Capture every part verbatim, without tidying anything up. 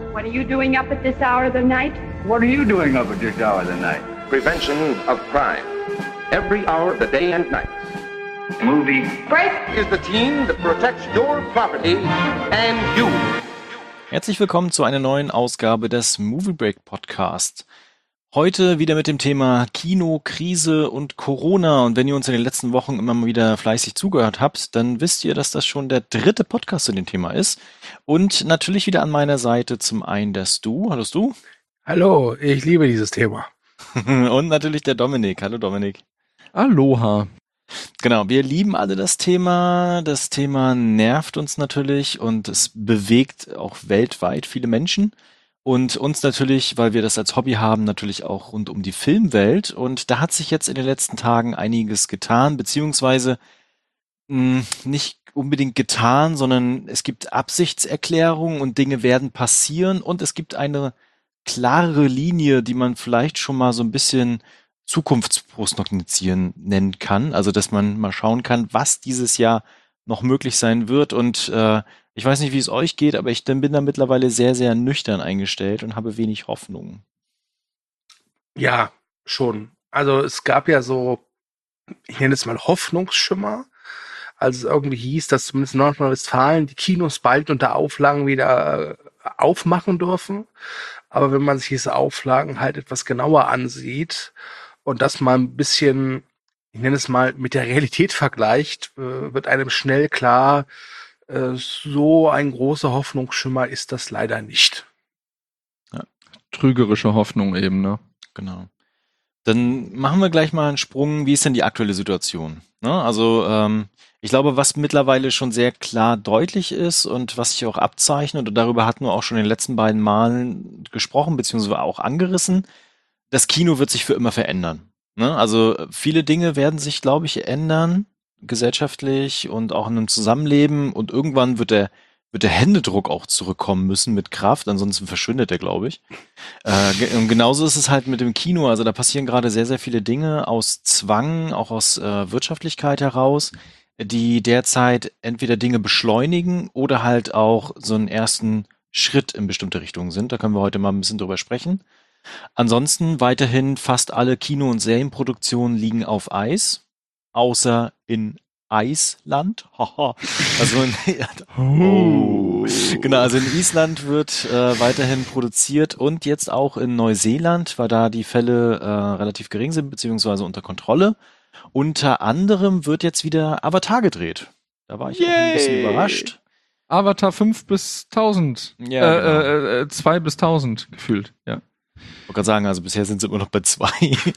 What are you doing up at this hour of the night? What are you doing up at this hour of the night? Prevention of crime. Every hour of the day and night. Movie Break! Is the team that protects your property and you. Herzlich willkommen zu einer neuen Ausgabe des Movie Break Podcast. Heute wieder mit dem Thema Kino, Krise und Corona. Und wenn ihr uns in den letzten Wochen immer mal wieder fleißig zugehört habt, dann wisst ihr, dass das schon der dritte Podcast zu dem Thema ist. Und natürlich wieder an meiner Seite zum einen der Stu. Hallo Stu. Hallo, ich liebe dieses Thema. Und natürlich der Dominik. Hallo Dominik. Aloha. Genau, wir lieben alle das Thema. Das Thema nervt uns natürlich und es bewegt auch weltweit viele Menschen. Und uns natürlich, weil wir das als Hobby haben, natürlich auch rund um die Filmwelt. Und da hat sich jetzt in den letzten Tagen einiges getan, beziehungsweise mh, nicht unbedingt getan, sondern es gibt Absichtserklärungen und Dinge werden passieren. Und es gibt eine klare Linie, die man vielleicht schon mal so ein bisschen Zukunftsprognostizieren nennen kann. Also, dass man mal schauen kann, was dieses Jahr noch möglich sein wird. Und äh, ich weiß nicht, wie es euch geht, aber ich bin da mittlerweile sehr, sehr nüchtern eingestellt und habe wenig Hoffnung. Ja, schon. Also es gab ja so, ich nenne es mal Hoffnungsschimmer, als es irgendwie hieß, dass zumindest in Nordrhein-Westfalen die Kinos bald unter Auflagen wieder aufmachen dürfen. Aber wenn man sich diese Auflagen halt etwas genauer ansieht und das mal ein bisschen, ich nenne es mal, mit der Realität vergleicht, wird einem schnell klar, so ein großer Hoffnungsschimmer ist das leider nicht. Ja, trügerische Hoffnung eben, ne? Genau. Dann machen wir gleich mal einen Sprung. Wie ist denn die aktuelle Situation? Ne? Also ähm, ich glaube, was mittlerweile schon sehr klar deutlich ist und was sich auch abzeichnet, und darüber hatten wir auch schon in den letzten beiden Malen gesprochen, beziehungsweise auch angerissen, das Kino wird sich für immer verändern. Ne? Also viele Dinge werden sich, glaube ich, ändern, gesellschaftlich und auch in einem Zusammenleben, und irgendwann wird der wird der Händedruck auch zurückkommen müssen mit Kraft, ansonsten verschwindet er, glaube ich. Äh, ge- und genauso ist es halt mit dem Kino, also da passieren gerade sehr, sehr viele Dinge aus Zwang, auch aus äh, Wirtschaftlichkeit heraus, die derzeit entweder Dinge beschleunigen oder halt auch so einen ersten Schritt in bestimmte Richtungen sind. Da können wir heute mal ein bisschen drüber sprechen. Ansonsten weiterhin fast alle Kino- und Serienproduktionen liegen auf Eis, außer in Eisland. Haha. Also in, oh. Genau, also in Island wird äh, weiterhin produziert und jetzt auch in Neuseeland, weil da die Fälle äh, relativ gering sind, beziehungsweise unter Kontrolle. Unter anderem wird jetzt wieder Avatar gedreht. Da war ich auch ein bisschen Yay. überrascht. Avatar fünf bis tausend. Ja, äh, genau. äh, äh, zwei bis tausend gefühlt, ja. Ich wollte gerade sagen, also bisher sind sie immer noch bei zwei.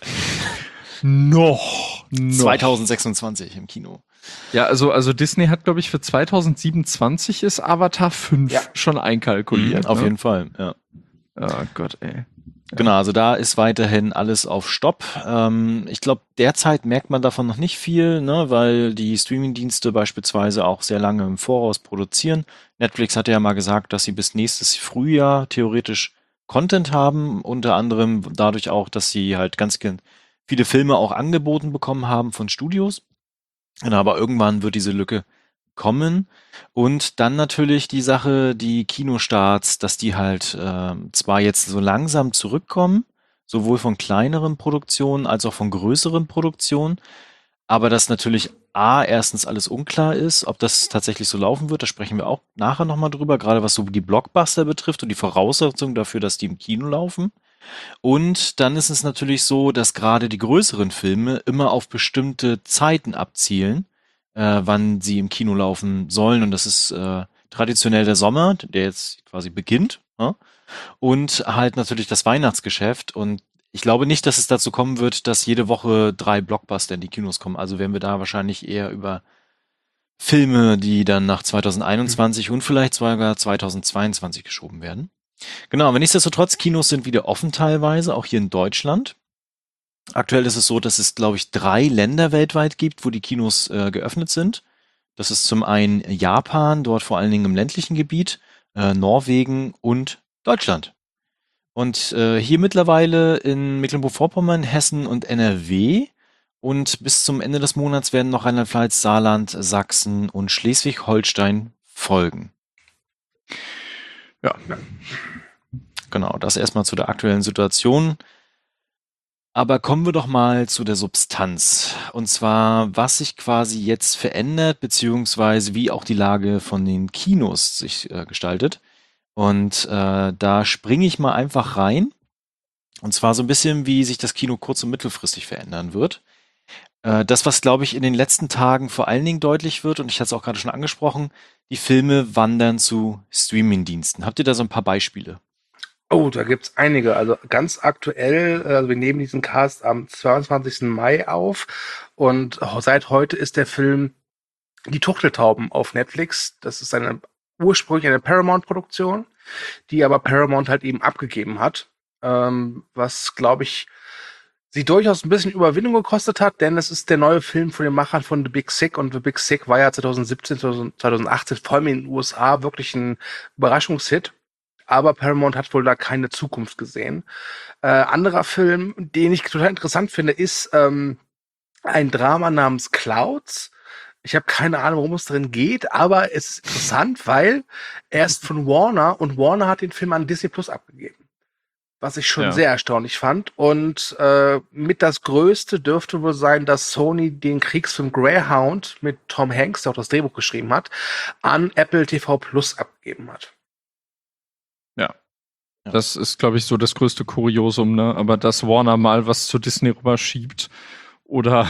Noch. noch. zweitausendsechsundzwanzig im Kino. Ja, also, also Disney hat, glaube ich, für zweitausendsiebenundzwanzig ist Avatar fünf Ja. schon einkalkuliert. Mhm, auf ne? jeden Fall, ja. Oh Gott, ey. Genau, also da ist weiterhin alles auf Stopp. Ähm, ich glaube, derzeit merkt man davon noch nicht viel, ne, weil die Streamingdienste beispielsweise auch sehr lange im Voraus produzieren. Netflix hatte ja mal gesagt, dass sie bis nächstes Frühjahr theoretisch Content haben, unter anderem dadurch auch, dass sie halt ganz ge- viele Filme auch angeboten bekommen haben von Studios. Genau, aber irgendwann wird diese Lücke kommen. Und dann natürlich die Sache, die Kinostarts, dass die halt ähm, zwar jetzt so langsam zurückkommen, sowohl von kleineren Produktionen als auch von größeren Produktionen, aber dass natürlich A, erstens alles unklar ist, ob das tatsächlich so laufen wird, da sprechen wir auch nachher nochmal drüber, gerade was so die Blockbuster betrifft und die Voraussetzungen dafür, dass die im Kino laufen. Und dann ist es natürlich so, dass gerade die größeren Filme immer auf bestimmte Zeiten abzielen, äh, wann sie im Kino laufen sollen. Und das ist äh, traditionell der Sommer, der jetzt quasi beginnt. Ja? Und halt natürlich das Weihnachtsgeschäft. Und ich glaube nicht, dass es dazu kommen wird, dass jede Woche drei Blockbuster in die Kinos kommen. Also werden wir da wahrscheinlich eher über Filme, die dann nach zweitausendeinundzwanzig und vielleicht sogar zweitausendzweiundzwanzig geschoben werden. Genau, aber nichtsdestotrotz, Kinos sind wieder offen teilweise, auch hier in Deutschland. Aktuell ist es so, dass es, glaube ich, drei Länder weltweit gibt, wo die Kinos äh, geöffnet sind. Das ist zum einen Japan, dort vor allen Dingen im ländlichen Gebiet, äh, Norwegen und Deutschland. Und äh, hier mittlerweile in Mecklenburg-Vorpommern, Hessen und N R W. Und bis zum Ende des Monats werden noch Rheinland-Pfalz, Saarland, Sachsen und Schleswig-Holstein folgen. Ja. Genau, das erstmal zu der aktuellen Situation. Aber kommen wir doch mal zu der Substanz. Und zwar, was sich quasi jetzt verändert, beziehungsweise wie auch die Lage von den Kinos sich äh, gestaltet. Und äh, da springe ich mal einfach rein. Und zwar so ein bisschen, wie sich das Kino kurz- und mittelfristig verändern wird. Äh, das, was, glaube ich, in den letzten Tagen vor allen Dingen deutlich wird, und ich hatte es auch gerade schon angesprochen, die Filme wandern zu Streamingdiensten. Habt ihr da so ein paar Beispiele? Oh, da gibt's einige. Also ganz aktuell, äh, also wir nehmen diesen Cast am zweiundzwanzigsten Mai auf und seit heute ist der Film Die Turteltauben auf Netflix. Das ist eine ursprünglich eine Paramount-Produktion, die aber Paramount halt eben abgegeben hat, ähm, was, glaube ich, sie durchaus ein bisschen Überwindung gekostet hat, denn es ist der neue Film von den Machern von The Big Sick und The Big Sick war ja zwanzig siebzehn, zwanzig achtzehn vor allem in den U S A wirklich ein Überraschungshit. Aber Paramount hat wohl da keine Zukunft gesehen. Äh, anderer Film, den ich total interessant finde, ist ähm, ein Drama namens Clouds. Ich habe keine Ahnung, worum es drin geht, aber es ist interessant, weil er ist von Warner und Warner hat den Film an Disney Plus abgegeben. Was ich schon Ja. sehr erstaunlich fand. Und äh, mit das Größte dürfte wohl sein, dass Sony den Kriegsfilm Greyhound mit Tom Hanks, der auch das Drehbuch geschrieben hat, an Apple T V Plus abgegeben hat. Ja. Das ist, glaube ich, so das größte Kuriosum, ne? Aber dass Warner mal was zu Disney rüberschiebt oder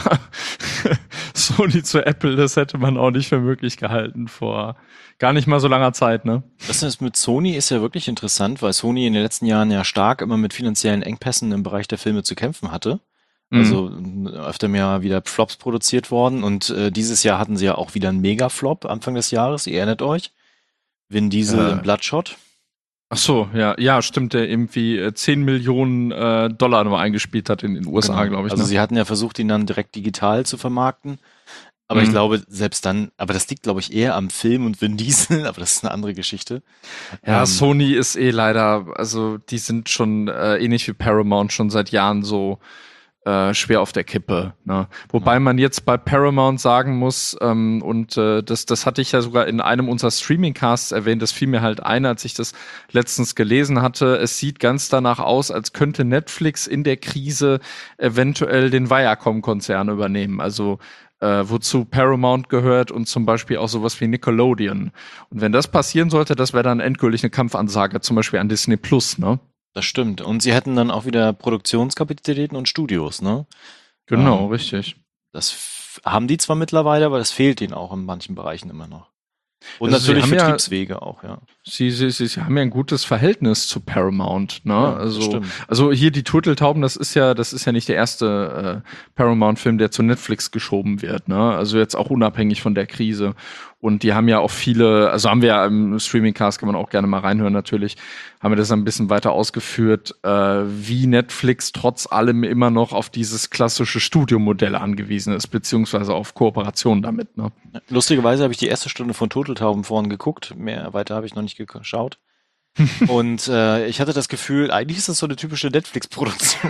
Sony zu Apple, das hätte man auch nicht für möglich gehalten vor gar nicht mal so langer Zeit, ne? Das ist mit Sony ist ja wirklich interessant, weil Sony in den letzten Jahren ja stark immer mit finanziellen Engpässen im Bereich der Filme zu kämpfen hatte. Also mhm. öfter mehr wieder Flops produziert worden und äh, dieses Jahr hatten sie ja auch wieder einen Mega-Flop Anfang des Jahres, ihr erinnert euch? Vin Diesel Äh. in Bloodshot. Ach so, ja, ja, stimmt, der irgendwie äh, zehn Millionen äh, Dollar nur eingespielt hat in den U S A, Genau. glaube ich. Also ne? sie hatten ja versucht, ihn dann direkt digital zu vermarkten. Aber Mhm. ich glaube, selbst dann, aber das liegt, glaube ich, eher am Film und Vin Diesel, aber das ist eine andere Geschichte. Ja, Ähm, Sony ist eh leider, also die sind schon äh, ähnlich wie Paramount schon seit Jahren so äh, schwer auf der Kippe. Ne? Wobei Ja. man jetzt bei Paramount sagen muss, ähm, und äh, das, das hatte ich ja sogar in einem unserer Streaming-Casts erwähnt, das fiel mir halt ein, als ich das letztens gelesen hatte. Es sieht ganz danach aus, als könnte Netflix in der Krise eventuell den Viacom-Konzern übernehmen. Also äh, wozu Paramount gehört und zum Beispiel auch sowas wie Nickelodeon. Und wenn das passieren sollte, das wäre dann endgültig eine Kampfansage, zum Beispiel an Disney Plus, ne? Das stimmt. Und sie hätten dann auch wieder Produktionskapazitäten und Studios, ne? Genau, Ähm, richtig. Das f- haben die zwar mittlerweile, aber das fehlt ihnen auch in manchen Bereichen immer noch. Und Also sie natürlich haben ja- Vertriebswege auch, ja. Sie, sie, sie, sie haben ja ein gutes Verhältnis zu Paramount, ne? Ja, das also, stimmt. also hier die Turteltauben, das ist ja, das ist ja nicht der erste äh, Paramount-Film, der zu Netflix geschoben wird, ne? Also jetzt auch unabhängig von der Krise. Und die haben ja auch viele, also haben wir ja im Streaming-Cast, kann man auch gerne mal reinhören natürlich, haben wir das ein bisschen weiter ausgeführt, äh, wie Netflix trotz allem immer noch auf dieses klassische Studiomodell angewiesen ist, beziehungsweise auf Kooperation damit, ne? Lustigerweise habe ich die erste Stunde von Turteltauben vorhin geguckt. Mehr weiter habe ich noch nicht geschaut. Und äh, ich hatte das Gefühl, eigentlich ist das so eine typische Netflix-Produktion.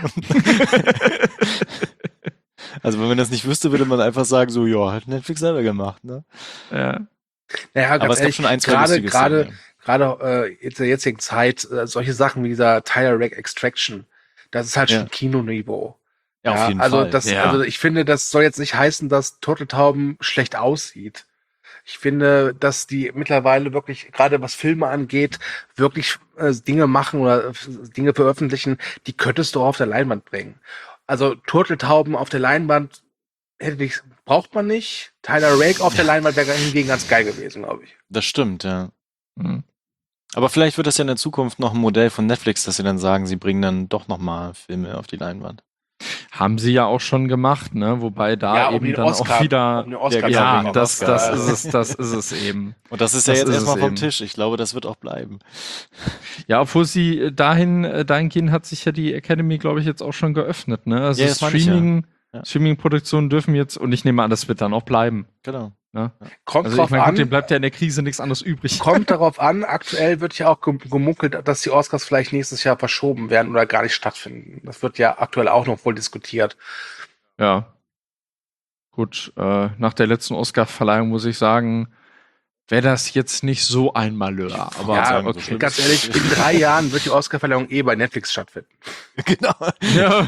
Also wenn man das nicht wüsste, würde man einfach sagen, so, ja, hat Netflix selber gemacht, ne? Ja. Naja, Aber ganz es gab ehrlich, schon ein, zwei gerade, lustige gerade, Szenen, gerade äh, jetzt in der jetzigen Zeit, äh, solche Sachen wie dieser Tyler Rake Extraction, das ist halt Ja. schon Kinoniveau. Ja, auf jeden also Fall. Das, Ja. Also ich finde, das soll jetzt nicht heißen, dass Turteltauben schlecht aussieht. Ich finde, dass die mittlerweile wirklich, gerade was Filme angeht, wirklich äh, Dinge machen oder äh, Dinge veröffentlichen, die könntest du auch auf der Leinwand bringen. Also Turteltauben auf der Leinwand hätte ich, braucht man nicht. Tyler Rake auf der Leinwand wäre hingegen ganz geil gewesen, glaube ich. Das stimmt, ja. Mhm. Aber vielleicht wird das ja in der Zukunft noch ein Modell von Netflix, dass sie dann sagen, sie bringen dann doch nochmal Filme auf die Leinwand. Haben sie ja auch schon gemacht, ne? Wobei da Ja, um eben den dann Oscar- auch wieder. um den Oscar Ja, zu Ja, bekommen. das, Oscar, das ja. ist es, das ist es eben. Und das ist Das ja jetzt ist erstmal es vom eben. Tisch. Ich glaube, das wird auch bleiben. Ja, obwohl sie äh, dahin, äh, dahingehend hat sich ja die Academy, glaube ich, jetzt auch schon geöffnet, ne? Also Ja, das meine ich ja. Streaming, Ja. Streaming-Produktionen dürfen jetzt, und ich nehme an, das wird dann auch bleiben. Genau. Ne? Kommt Also ich drauf meine, an, gut, dem bleibt ja in der Krise nichts anderes übrig. kommt darauf an, aktuell wird ja auch gem- gemunkelt, dass die Oscars vielleicht nächstes Jahr verschoben werden oder gar nicht stattfinden. Das wird ja aktuell auch noch wohl diskutiert. Ja. Gut, äh, nach der letzten Oscar-Verleihung muss ich sagen, wäre das jetzt nicht so ein Malheur. Aber Ja, sagen, so okay. schlimm. Ganz ehrlich, in drei Jahren wird die Oscarverleihung eh bei Netflix stattfinden. Genau. Ja.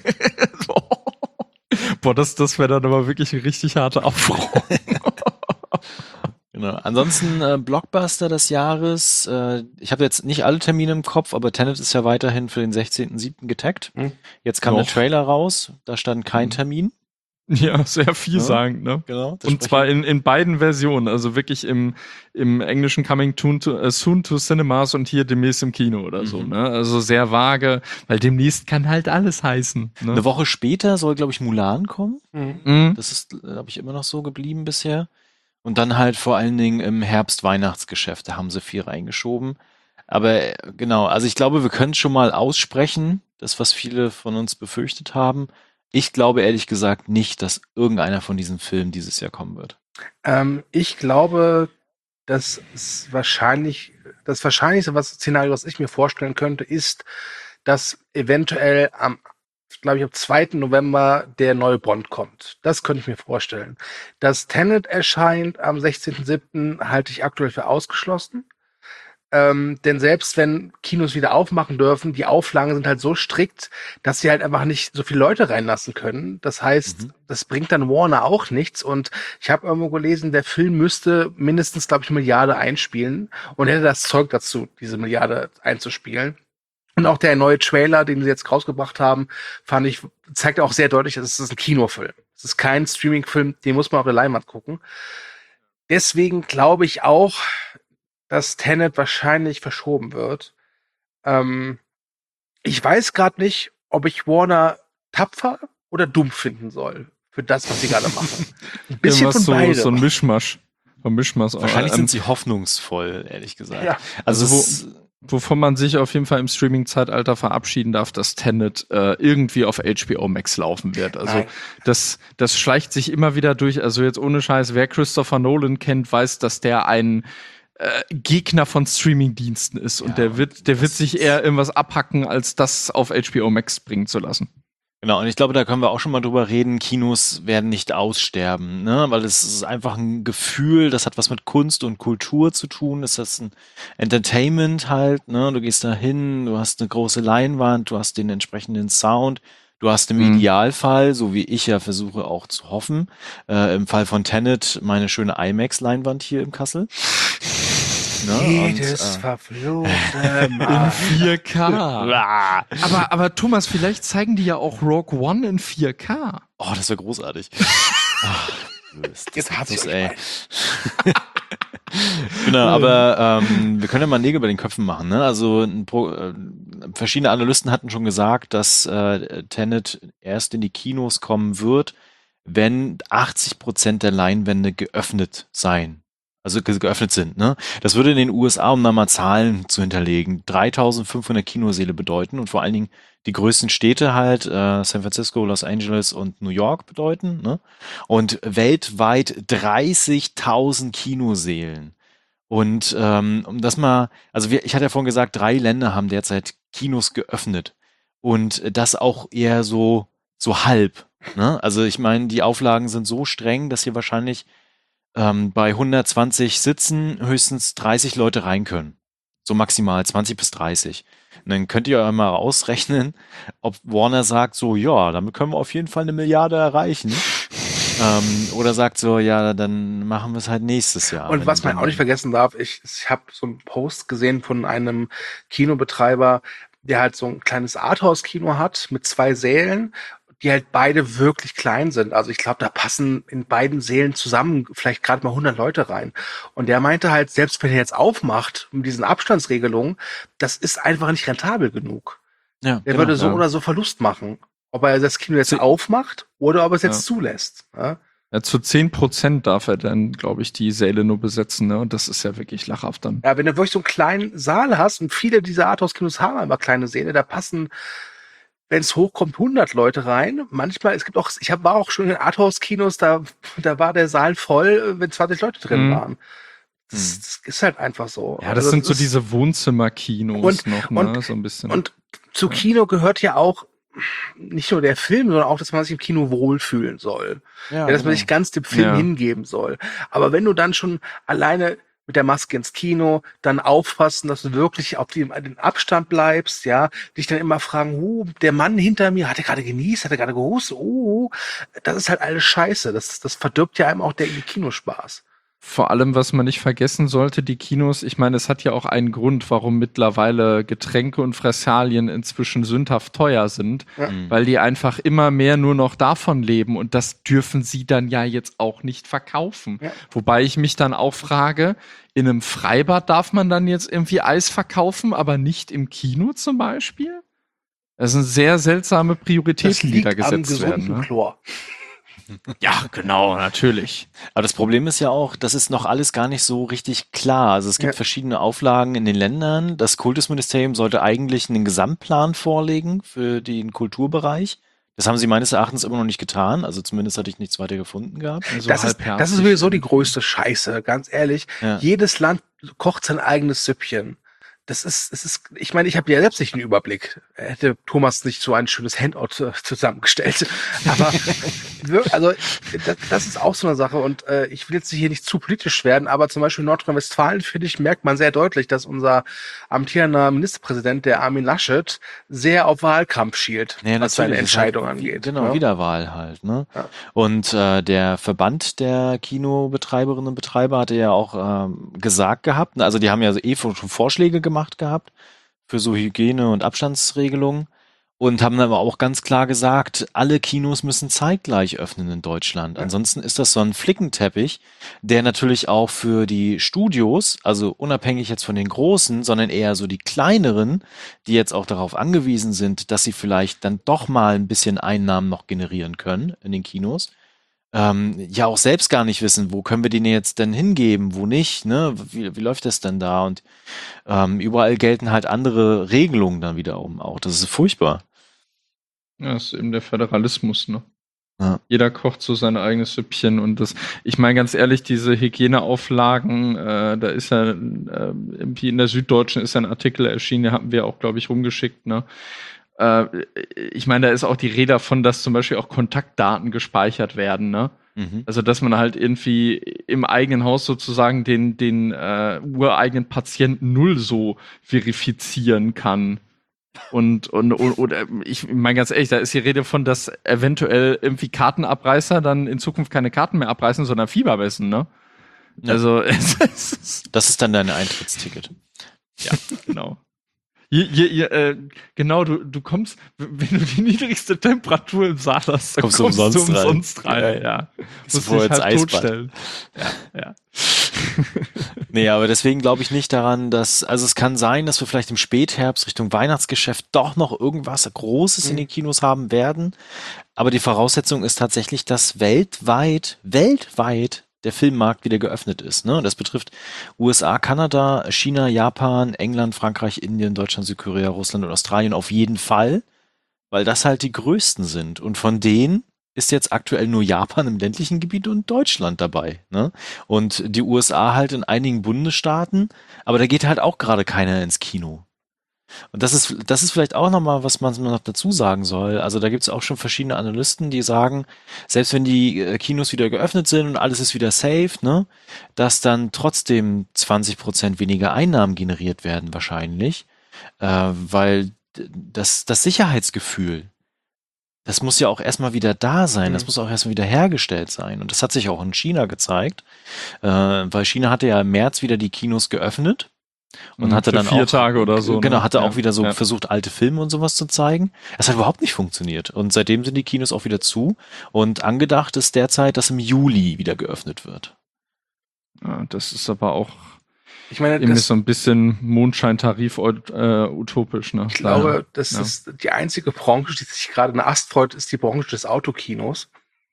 Boah, das, das wäre dann aber wirklich ein richtig harter Aufruhr. Genau. Ansonsten äh, Blockbuster des Jahres. Äh, ich habe jetzt nicht alle Termine im Kopf, aber Tenet ist ja weiterhin für den sechzehnten siebten getaggt. Hm. Jetzt kam Noch. der Trailer raus, da stand kein Termin. Ja, sehr vielsagend, ne? Genau. Und zwar in, in beiden Versionen, also wirklich im, im Englischen Coming to, to, uh, Soon to Cinemas und hier demnächst im Kino oder Mhm. so, ne? Also sehr vage, weil demnächst kann halt alles heißen. Ne? Eine Woche später soll, glaube ich, Mulan kommen. Mhm. Das ist, glaube ich, immer noch so geblieben bisher. Und dann halt vor allen Dingen im Herbst-Weihnachtsgeschäft, da haben sie viel reingeschoben. Aber äh, genau, also ich glaube, wir können schon mal aussprechen, das, was viele von uns befürchtet haben. Ich glaube ehrlich gesagt nicht, dass irgendeiner von diesen Filmen dieses Jahr kommen wird. Ähm, ich glaube, dass es wahrscheinlich, das wahrscheinlichste was Szenario, was ich mir vorstellen könnte, ist, dass eventuell am, glaube ich, am zweiten November der neue Bond kommt. Das könnte ich mir vorstellen. Dass Tenet erscheint am sechzehnten siebten halte ich aktuell für ausgeschlossen. Ähm, denn selbst wenn Kinos wieder aufmachen dürfen, die Auflagen sind halt so strikt, dass sie halt einfach nicht so viele Leute reinlassen können. Das heißt, Mhm. das bringt dann Warner auch nichts. Und ich habe irgendwo gelesen, der Film müsste mindestens, glaube ich, eine Milliarde einspielen und hätte das Zeug dazu, diese Milliarde einzuspielen. Und auch der neue Trailer, den sie jetzt rausgebracht haben, fand ich, zeigt auch sehr deutlich, dass es ein Kinofilm. Es ist kein Streaming-Film, den muss man auf der Leinwand gucken. Deswegen glaube ich auch, dass Tenet wahrscheinlich verschoben wird. Ähm, ich weiß gerade nicht, ob ich Warner tapfer oder dumm finden soll für das, was sie gerade machen. Ein bisschen Irgendwas von so, beidem. so ein Mischmasch. So ein Mischmasch. Wahrscheinlich Ähm, sind sie hoffnungsvoll, ehrlich gesagt. Ja. Also, Also wo- es, Wovon man sich auf jeden Fall im Streaming-Zeitalter verabschieden darf, dass Tenet äh, irgendwie auf H B O Max laufen wird. Also Nein. das, das schleicht sich immer wieder durch. Also jetzt ohne Scheiß, wer Christopher Nolan kennt, weiß, dass der ein äh, Gegner von Streaming-Diensten ist. Und Ja, der wird, der wird das sich ist- eher irgendwas abhacken, als das auf H B O Max bringen zu lassen. Genau, und ich glaube, da können wir auch schon mal drüber reden, Kinos werden nicht aussterben, ne? Weil es ist einfach ein Gefühl, das hat was mit Kunst und Kultur zu tun, es ist ein Entertainment halt, ne? Du gehst da hin, du hast eine große Leinwand, du hast den entsprechenden Sound, du hast im Mhm. Idealfall, so wie ich ja versuche auch zu hoffen, äh, im Fall von Tenet meine schöne IMAX-Leinwand hier im Kassel. Ne? Jedes Und, äh, verfluchte Mal. vier K. ah, aber, aber Thomas, vielleicht zeigen die ja auch Rogue One in vier K. oh, das wäre großartig. Ach, Mist, Jetzt das hat's ist, euch ey. Genau, aber ähm, wir können ja mal Nägel bei den Köpfen machen. Ne? Also ein Pro, äh, verschiedene Analysten hatten schon gesagt, dass äh, Tenet erst in die Kinos kommen wird, wenn achtzig Prozent der Leinwände geöffnet seien. Also ge geöffnet sind. Ne? Das würde in den U S A, um da mal Zahlen zu hinterlegen, dreitausendfünfhundert Kinosäle bedeuten und vor allen Dingen die größten Städte halt, äh, San Francisco, Los Angeles und New York bedeuten. Ne? Und weltweit dreißigtausend Kinosälen. Und ähm, um das mal, also wir, ich hatte ja vorhin gesagt, drei Länder haben derzeit Kinos geöffnet. Und das auch eher so, so halb. Ne? Also ich meine, die Auflagen sind so streng, dass hier wahrscheinlich ähm, bei hundertzwanzig Sitzen höchstens dreißig Leute rein können. So maximal zwanzig bis dreißig. Und dann könnt ihr mal ausrechnen, ob Warner sagt so, ja, damit können wir auf jeden Fall eine Milliarde erreichen. ähm, oder sagt so, ja, dann machen wir es halt nächstes Jahr. Und Wenn was man dann- auch nicht vergessen darf, ich, ich habe so einen Post gesehen von einem Kinobetreiber, der halt so ein kleines Arthouse-Kino hat mit zwei Sälen, die halt beide wirklich klein sind. Also ich glaube, da passen in beiden Sälen zusammen vielleicht gerade mal hundert Leute rein. Und der meinte halt, selbst wenn er jetzt aufmacht mit diesen Abstandsregelungen, das ist einfach nicht rentabel genug. Ja, Der genau, würde so ja. oder so Verlust machen. Ob er das Kino jetzt Sie- aufmacht oder ob er es jetzt Ja. zulässt. Ja? Ja, zu zehn Prozent darf er dann, glaube ich, die Säle nur besetzen. Ne? Und das ist ja wirklich lachhaft dann. Ja, wenn du wirklich so einen kleinen Saal hast und viele dieser Arthouse-Kinos haben aber kleine Säle, da passen, wenn es hochkommt, hundert Leute rein. Manchmal, es gibt auch, ich hab, war auch schon in Arthouse-Kinos, da, da war der Saal voll, wenn zwanzig Leute drin Mhm. waren. Das, das ist halt einfach so. Ja, das Also sind so ist- diese Wohnzimmerkinos Und- noch, ne? und- so ein bisschen. Und zu Kino gehört ja auch nicht nur der Film, sondern auch, dass man sich im Kino wohlfühlen soll. Ja, Ja, dass man genau. sich ganz dem Film Ja. hingeben soll. Aber wenn du dann schon alleine mit der Maske ins Kino, dann aufpassen, dass du wirklich auf den, den Abstand bleibst, ja, dich dann immer fragen, oh, der Mann hinter mir, hat er gerade genießt, hat er gerade gehustet, oh, das ist halt alles scheiße, das, das verdirbt ja einem auch der Kinospaß. Vor allem, was man nicht vergessen sollte, die Kinos, ich meine, es hat ja auch einen Grund, warum mittlerweile Getränke und Fressalien inzwischen sündhaft teuer sind, Ja. weil die einfach immer mehr nur noch davon leben und das dürfen sie dann ja jetzt auch nicht verkaufen. Ja. Wobei ich mich dann auch frage, in einem Freibad darf man dann jetzt irgendwie Eis verkaufen, aber nicht im Kino zum Beispiel? Das sind sehr seltsame Prioritäten, Das die liegt da am gesetzt gesunden werden. Ne? Chlor. Ja, genau, natürlich. Aber das Problem ist ja auch, das ist noch alles gar nicht so richtig klar. Also es gibt Ja. verschiedene Auflagen in den Ländern. Das Kultusministerium sollte eigentlich einen Gesamtplan vorlegen für den Kulturbereich. Das haben sie meines Erachtens immer noch nicht getan. Also zumindest hatte ich nichts weiter gefunden gehabt. Also Das ist, das ist sowieso die größte Scheiße, ganz ehrlich. Ja. Jedes Land kocht sein eigenes Süppchen. Das ist, es ist, ich meine, ich habe ja selbst nicht einen Überblick. Hätte Thomas nicht so ein schönes Handout äh, zusammengestellt. Aber wir- also das, das ist auch so eine Sache. Und äh, ich will jetzt hier nicht zu politisch werden, aber zum Beispiel in Nordrhein-Westfalen, finde ich, merkt man sehr deutlich, dass unser amtierender Ministerpräsident, der Armin Laschet, sehr auf Wahlkampf schielt, Ja, was seine natürlich. Ist halt Entscheidung wie- angeht. Genau, ne? Wiederwahl halt. Ne? Ja. Und äh, der Verband der Kinobetreiberinnen und Betreiber hatte ja auch ähm, gesagt gehabt, also die haben ja eh schon Vorschläge gemacht gehabt für so Hygiene- und Abstandsregelungen und haben aber auch ganz klar gesagt, alle Kinos müssen zeitgleich öffnen in Deutschland. Ja. Ansonsten ist das so ein Flickenteppich, der natürlich auch für die Studios, also unabhängig jetzt von den großen, sondern eher so die kleineren, die jetzt auch darauf angewiesen sind, dass sie vielleicht dann doch mal ein bisschen Einnahmen noch generieren können in den Kinos, ähm, ja auch selbst gar nicht wissen, wo können wir den jetzt denn hingeben, wo nicht, ne? Wie, wie läuft das denn da? Und ähm, überall gelten halt andere Regelungen dann wiederum auch. Das ist furchtbar. Ja, das ist eben der Föderalismus, ne? Ja. Jeder kocht so sein eigenes Süppchen und das, ich meine ganz ehrlich, diese Hygieneauflagen, äh, da ist ja äh, irgendwie in der Süddeutschen ist ja ein Artikel erschienen, den hatten wir auch, glaube ich, rumgeschickt, ne? Äh, ich meine, da ist auch die Rede davon, dass zum Beispiel auch Kontaktdaten gespeichert werden, ne? Mhm. Also, dass man halt irgendwie im eigenen Haus sozusagen den, den äh, ureigenen Patienten null so verifizieren kann. Und, und, und, und äh, ich meine ganz ehrlich, da ist die Rede von, dass eventuell irgendwie Kartenabreißer dann in Zukunft keine Karten mehr abreißen, sondern Fieber messen, ne? Ja. Also, es ist, Das ist dann dein Eintrittsticket. ja, genau. Je, je, je, äh, genau, du, du kommst, wenn du die niedrigste Temperatur im Saal hast, dann Kommst kommst, du du umsonst rein. umsonst rein. Ja, Ja, ja. Musst Ist vorher dich ins halt Eisbad. totstellen. Ja, ja. Nee, aber deswegen glaube ich nicht daran, dass, also es kann sein, dass wir vielleicht im Spätherbst Richtung Weihnachtsgeschäft doch noch irgendwas Großes in Mhm. den Kinos haben werden. Aber die Voraussetzung ist tatsächlich, dass weltweit, weltweit der Filmmarkt wieder geöffnet ist. Ne? Das betrifft U S A, Kanada, China, Japan, England, Frankreich, Indien, Deutschland, Südkorea, Russland und Australien auf jeden Fall, weil das halt die größten sind. Und von denen ist jetzt aktuell nur Japan im ländlichen Gebiet und Deutschland dabei. Ne? Und die U S A halt in einigen Bundesstaaten, aber da geht halt auch gerade keiner ins Kino. Und das ist, das ist vielleicht auch nochmal, was man noch dazu sagen soll. Also da gibt es auch schon verschiedene Analysten, die sagen, selbst wenn die äh, Kinos wieder geöffnet sind und alles ist wieder safe, ne, dass dann trotzdem zwanzig Prozent weniger Einnahmen generiert werden wahrscheinlich, äh, weil d- das, das Sicherheitsgefühl, das muss ja auch erstmal wieder da sein, das Mhm. muss auch erstmal wieder hergestellt sein. Und das hat sich auch in China gezeigt, äh, weil China hatte ja im März wieder die Kinos geöffnet. Und hatte Für dann vier auch, Tage oder so, Genau, ne? hatte Ja, auch wieder so ja. versucht, alte Filme und sowas zu zeigen. Das hat überhaupt nicht funktioniert. Und seitdem sind die Kinos auch wieder zu. Und angedacht ist derzeit, dass im Juli wieder geöffnet wird. Ja, das ist aber auch Ich meine, irgendwie das, so ein bisschen Mondscheintarif äh, utopisch, ne? ich glaube, Leider. das Ja. ist die einzige Branche, die sich gerade in Ast freut, ist die Branche des Autokinos.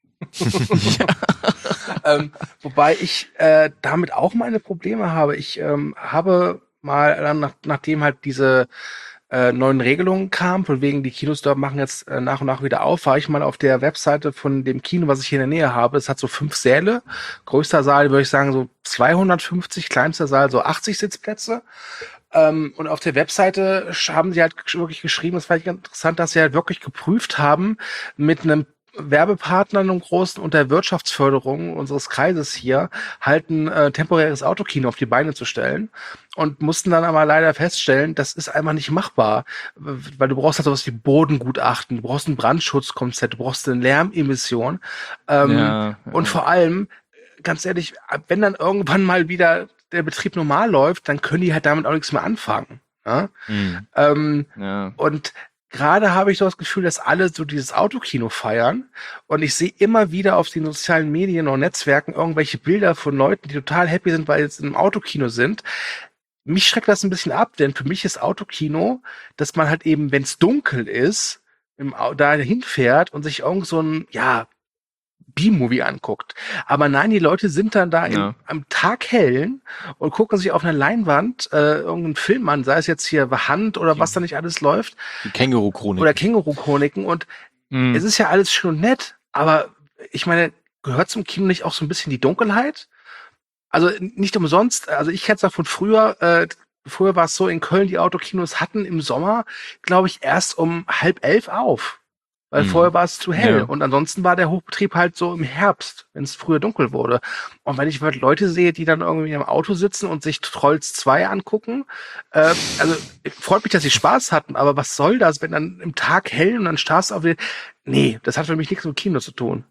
ähm, wobei ich äh, damit auch meine Probleme habe. Ich ähm, habe mal, dann nach, nachdem halt diese äh, neuen Regelungen kamen, von wegen die Kinos dort machen jetzt äh, nach und nach wieder auf, war ich mal auf der Webseite von dem Kino, was ich hier in der Nähe habe. Es hat so fünf Säle. Größter Saal, würde ich sagen, so zweihundertfünfzig, kleinster Saal so achtzig Sitzplätze. Ähm, und auf der Webseite sch- haben sie halt gesch- wirklich geschrieben, das fand ich ganz interessant, dass sie halt wirklich geprüft haben mit einem Werbepartnern im Großen und der Wirtschaftsförderung unseres Kreises hier halt ein äh, temporäres Autokino auf die Beine zu stellen und mussten dann aber leider feststellen, das ist einfach nicht machbar, weil du brauchst halt sowas wie Bodengutachten, du brauchst ein Brandschutzkonzept, du brauchst eine Lärmemission ähm, Ja, ja. und vor allem, ganz ehrlich, wenn dann irgendwann mal wieder der Betrieb normal läuft, dann können die halt damit auch nichts mehr anfangen. Ja? Mhm. Ähm, Ja. und gerade habe ich so das Gefühl, dass alle so dieses Autokino feiern und ich sehe immer wieder auf den sozialen Medien und Netzwerken irgendwelche Bilder von Leuten, die total happy sind, weil sie im Autokino sind. Mich schreckt das ein bisschen ab, denn für mich ist Autokino, dass man halt eben, wenn es dunkel ist, im Au- da hinfährt und sich irgend so ein, ja, B-Movie anguckt. Aber nein, die Leute sind dann da Ja. im, am Tag hellen und gucken sich auf einer Leinwand äh, irgendeinen Film an, sei es jetzt hier The Hunt oder was da nicht alles läuft, Die Känguru-Chronik. oder Känguru-Chroniken und Mhm. es ist ja alles schön und nett, aber ich meine, gehört zum Kino nicht auch so ein bisschen die Dunkelheit? Also nicht umsonst, also ich kenne es noch von früher, äh, früher war es so, in Köln, die Autokinos hatten im Sommer, glaube ich, erst um halb elf auf. Weil Mhm. vorher war es zu hell. Ja. Und ansonsten war der Hochbetrieb halt so im Herbst, wenn es früher dunkel wurde. Und wenn ich halt Leute sehe, die dann irgendwie im Auto sitzen und sich Trolls zwei angucken, äh, also freut mich, dass sie Spaß hatten, aber was soll das, wenn dann im Tag hell und dann starrst du auf den... Nee, das hat für mich nichts mit Kino zu tun.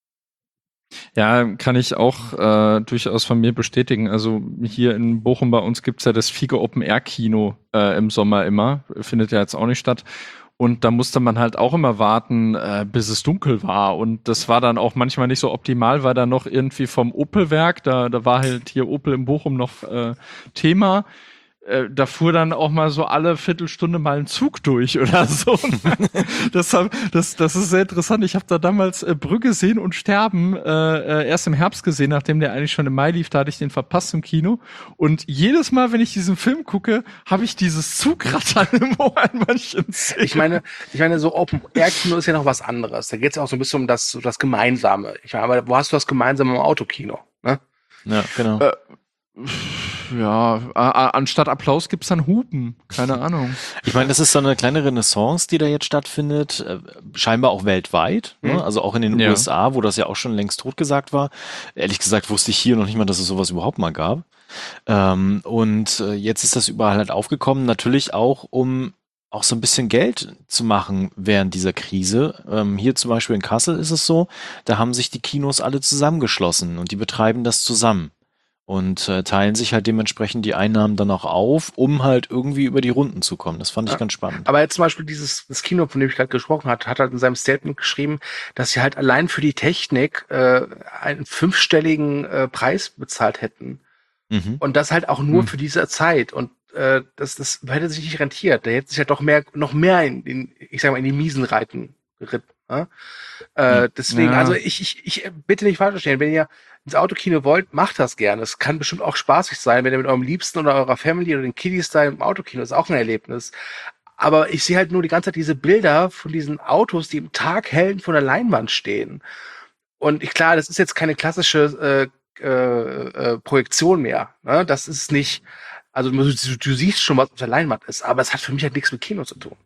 Ja, kann ich auch äh, durchaus von mir bestätigen. Also hier in Bochum bei uns gibt's ja das Fiege Open Air Kino äh, im Sommer immer. Findet ja jetzt auch nicht statt. Und da musste man halt auch immer warten, äh, bis es dunkel war. Und das war dann auch manchmal nicht so optimal, weil da noch irgendwie vom Opel-Werk, da, da war halt hier Opel in Bochum noch äh, Thema. Äh, da fuhr dann auch mal so alle Viertelstunde mal ein Zug durch oder so. das, hab, das, das ist sehr interessant. Ich habe da damals äh, Brügge sehen und sterben äh, äh, erst im Herbst gesehen, nachdem der eigentlich schon im Mai lief. Da hatte ich den verpasst im Kino. Und jedes Mal, wenn ich diesen Film gucke, habe ich dieses Zugrattern im Ohr an manchen Szenen. Ich meine, ich meine, so Open-Air-Kino ist ja noch was anderes. Da geht es ja auch so ein bisschen um das, so das Gemeinsame. Ich meine, aber wo hast du das Gemeinsame im Autokino? Ne? Ja, genau. Äh, Ja, a- a- anstatt Applaus gibt's dann Hupen. Keine Ahnung. Ich meine, das ist so eine kleine Renaissance, die da jetzt stattfindet, äh, scheinbar auch weltweit, Mhm. ne? Also auch in den Ja. U S A, wo das ja auch schon längst totgesagt war. Ehrlich gesagt wusste ich hier noch nicht mal, dass es sowas überhaupt mal gab. Ähm, und äh, jetzt ist das überall halt aufgekommen, natürlich auch, um auch so ein bisschen Geld zu machen während dieser Krise. Ähm, hier zum Beispiel in Kassel ist es so, da haben sich die Kinos alle zusammengeschlossen und die betreiben das zusammen. Und äh, teilen sich halt dementsprechend die Einnahmen dann auch auf, um halt irgendwie über die Runden zu kommen. Das fand ich Ja. ganz spannend. Aber jetzt zum Beispiel dieses das Kino, von dem ich gerade gesprochen habe, hat halt in seinem Statement geschrieben, dass sie halt allein für die Technik äh, einen fünfstelligen äh, Preis bezahlt hätten. Mhm. Und das halt auch nur Hm. für diese Zeit. Und äh, das, das hätte sich nicht rentiert. Der hätte sich ja doch mehr, noch mehr in, in ich sag mal, in die Miesen reiten geritten. Ne? Äh, deswegen, Ja. also ich, ich, ich bitte nicht falsch verstehen, wenn ihr ins Autokino wollt, macht das gerne. Es kann bestimmt auch spaßig sein, wenn ihr mit eurem Liebsten oder eurer Family oder den Kiddies da im Autokino ist, auch ein Erlebnis. Aber ich sehe halt nur die ganze Zeit diese Bilder von diesen Autos, die im Tag hellen vor der Leinwand stehen. Und ich, klar, das ist jetzt keine klassische äh, äh, äh, Projektion mehr. Ne? Das ist nicht, also du, du, du siehst schon, was auf der Leinwand ist, aber es hat für mich halt nichts mit Kino zu tun.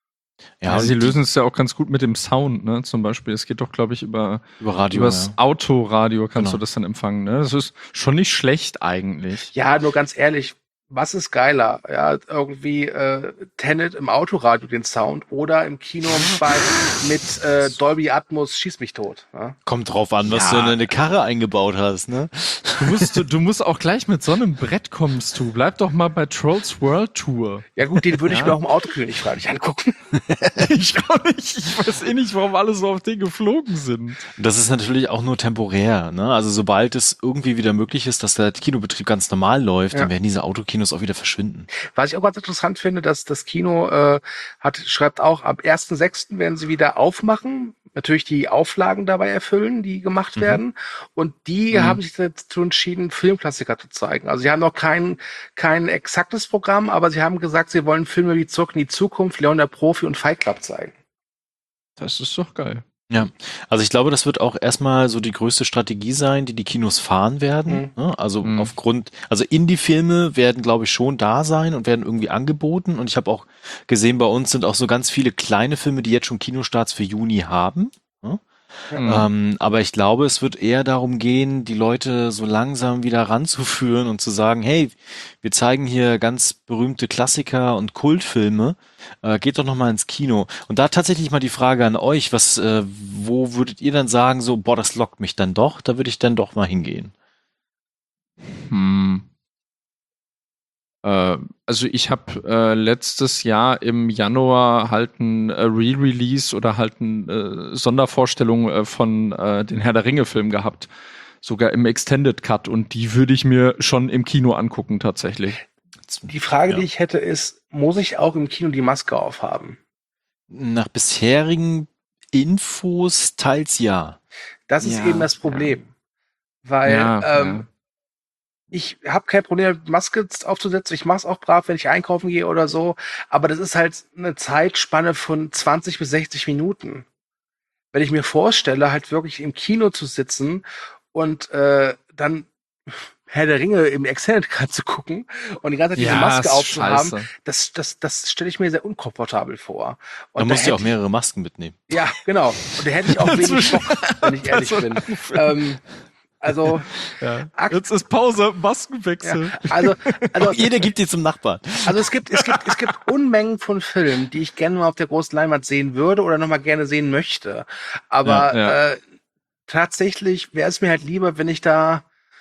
Ja, und sie die- lösen es ja auch ganz gut mit dem Sound, ne? Zum Beispiel. Es geht doch, glaube ich, über über Radio. übers Ja. Autoradio kannst Genau. du das dann empfangen, ne? Das ist schon nicht schlecht eigentlich. Ja, nur ganz ehrlich, was ist geiler? Ja, irgendwie äh, Tenet im Autoradio den Sound oder im Kino bei, mit äh, Dolby Atmos Schieß mich tot. Ja? Kommt drauf an, was Ja. du in deine Karre eingebaut hast, ne? Du musst, du, du musst auch gleich mit so einem Brett kommst du. Bleib doch mal bei Trolls World Tour. Ja gut, den würde ich Ja. mir auch im Autokino nicht freiwillig angucken. Ich auch nicht. Ich weiß eh nicht, warum alle so auf den geflogen sind. Das ist natürlich auch nur temporär, ne? Also sobald es irgendwie wieder möglich ist, dass der Kinobetrieb ganz normal läuft, Ja. dann werden diese Autokinos auch wieder verschwinden. Was ich auch ganz interessant finde, dass das Kino äh, hat, schreibt auch, ab ersten sechsten werden sie wieder aufmachen, natürlich die Auflagen dabei erfüllen, die gemacht Mhm. werden. Und die Mhm. haben sich dazu entschieden, Filmklassiker zu zeigen. Also sie haben noch kein, kein exaktes Programm, aber sie haben gesagt, sie wollen Filme wie Zurück in die Zukunft, Leon der Profi und Fight Club zeigen. Das ist doch geil. Ja, also ich glaube, das wird auch erstmal so die größte Strategie sein, die die Kinos fahren werden. Mhm. Ne? Also Mhm. aufgrund, also Indie-Filme werden, glaube ich, schon da sein und werden irgendwie angeboten. Und ich habe auch gesehen, bei uns sind auch so ganz viele kleine Filme, die jetzt schon Kinostarts für Juni haben. Ne? Mhm. Ähm, aber ich glaube, es wird eher darum gehen, die Leute so langsam wieder ranzuführen und zu sagen, hey, wir zeigen hier ganz berühmte Klassiker und Kultfilme, äh, geht doch noch mal ins Kino. Und da tatsächlich mal die Frage an euch, was, äh, wo würdet ihr dann sagen, so, boah, das lockt mich dann doch, da würde ich dann doch mal hingehen. Hm. Äh, also ich habe äh, letztes Jahr im Januar halt ein äh, Re-Release oder halt eine äh, Sondervorstellung äh, von äh, den Herr der Ringe-Film gehabt. Sogar im Extended Cut. Und die würde ich mir schon im Kino angucken, tatsächlich. Die Frage, Ja. die ich hätte, ist, muss ich auch im Kino die Maske aufhaben? Nach bisherigen Infos teils ja. Das ist Ja, eben das Problem. Weil Ja, ähm, ja. ich habe kein Problem, Maske aufzusetzen. Ich mache es auch brav, wenn ich einkaufen gehe oder so. Aber das ist halt eine Zeitspanne von zwanzig bis sechzig Minuten. Wenn ich mir vorstelle, halt wirklich im Kino zu sitzen und äh, dann Herr der Ringe im Extended Cut zu gucken und die ganze Zeit diese Maske ist aufzuhaben, scheiße. das, das, das stelle ich mir sehr unkomfortabel vor. Da Und musst du ja auch hätte ich- mehrere Masken mitnehmen. Ja, genau. Und da hätte ich auch wenig Bock, wenn ich ehrlich bin. Ähm, also, Ja. Akt- Jetzt ist Pause, Maskenwechsel. ja, also, also, Jeder gibt die zum Nachbarn. also es gibt, es gibt, es gibt Unmengen von Filmen, die ich gerne mal auf der großen Leinwand sehen würde oder nochmal gerne sehen möchte. Aber Ja, ja. Äh, tatsächlich wäre es mir halt lieber, wenn ich da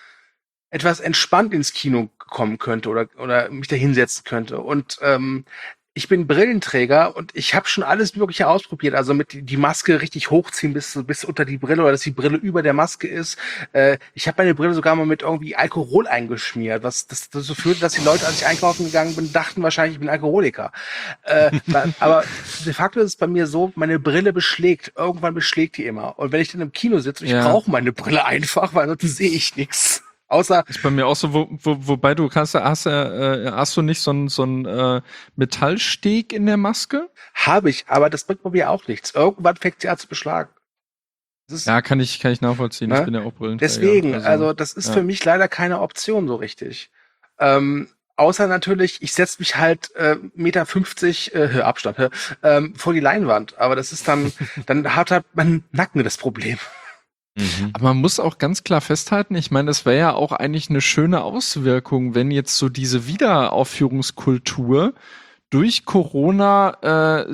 etwas entspannt ins Kino kommen könnte oder, oder mich da hinsetzen könnte. Und ähm, ich bin Brillenträger und ich habe schon alles Mögliche ausprobiert. Also mit die, die Maske richtig hochziehen bis, bis unter die Brille oder dass die Brille über der Maske ist. Äh, ich habe meine Brille sogar mal mit irgendwie Alkohol eingeschmiert, was das, das so führte, dass die Leute, als ich einkaufen gegangen bin, dachten wahrscheinlich, ich bin Alkoholiker. Äh, wa- aber de facto ist es bei mir so, meine Brille beschlägt. Irgendwann beschlägt die immer. Und wenn ich dann im Kino sitze, ich Ja. brauche meine Brille einfach, weil sonst sehe ich nichts. Außer, Ist bei mir auch so, wo, wo, wobei du kannst, hast, äh, hast du nicht so ein so ein äh, Metallsteg in der Maske? habe ich, aber das bringt bei mir auch nichts. Irgendwann fängt sie an zu beschlagen. Das ist, Ja, kann ich, kann ich nachvollziehen. Ne? Ich bin ja auch Brillenträger. deswegen, also, das ist ja. für mich leider keine Option so richtig. Ähm, außer natürlich, ich setze mich halt äh, Meter fünfzig äh, Abstand äh, ähm, vor die Leinwand. Aber das ist dann, dann hat halt mein Nacken das Problem. Mhm. Aber man muss auch ganz klar festhalten, ich meine, das wäre ja auch eigentlich eine schöne Auswirkung, wenn jetzt so diese Wiederaufführungskultur durch Corona äh,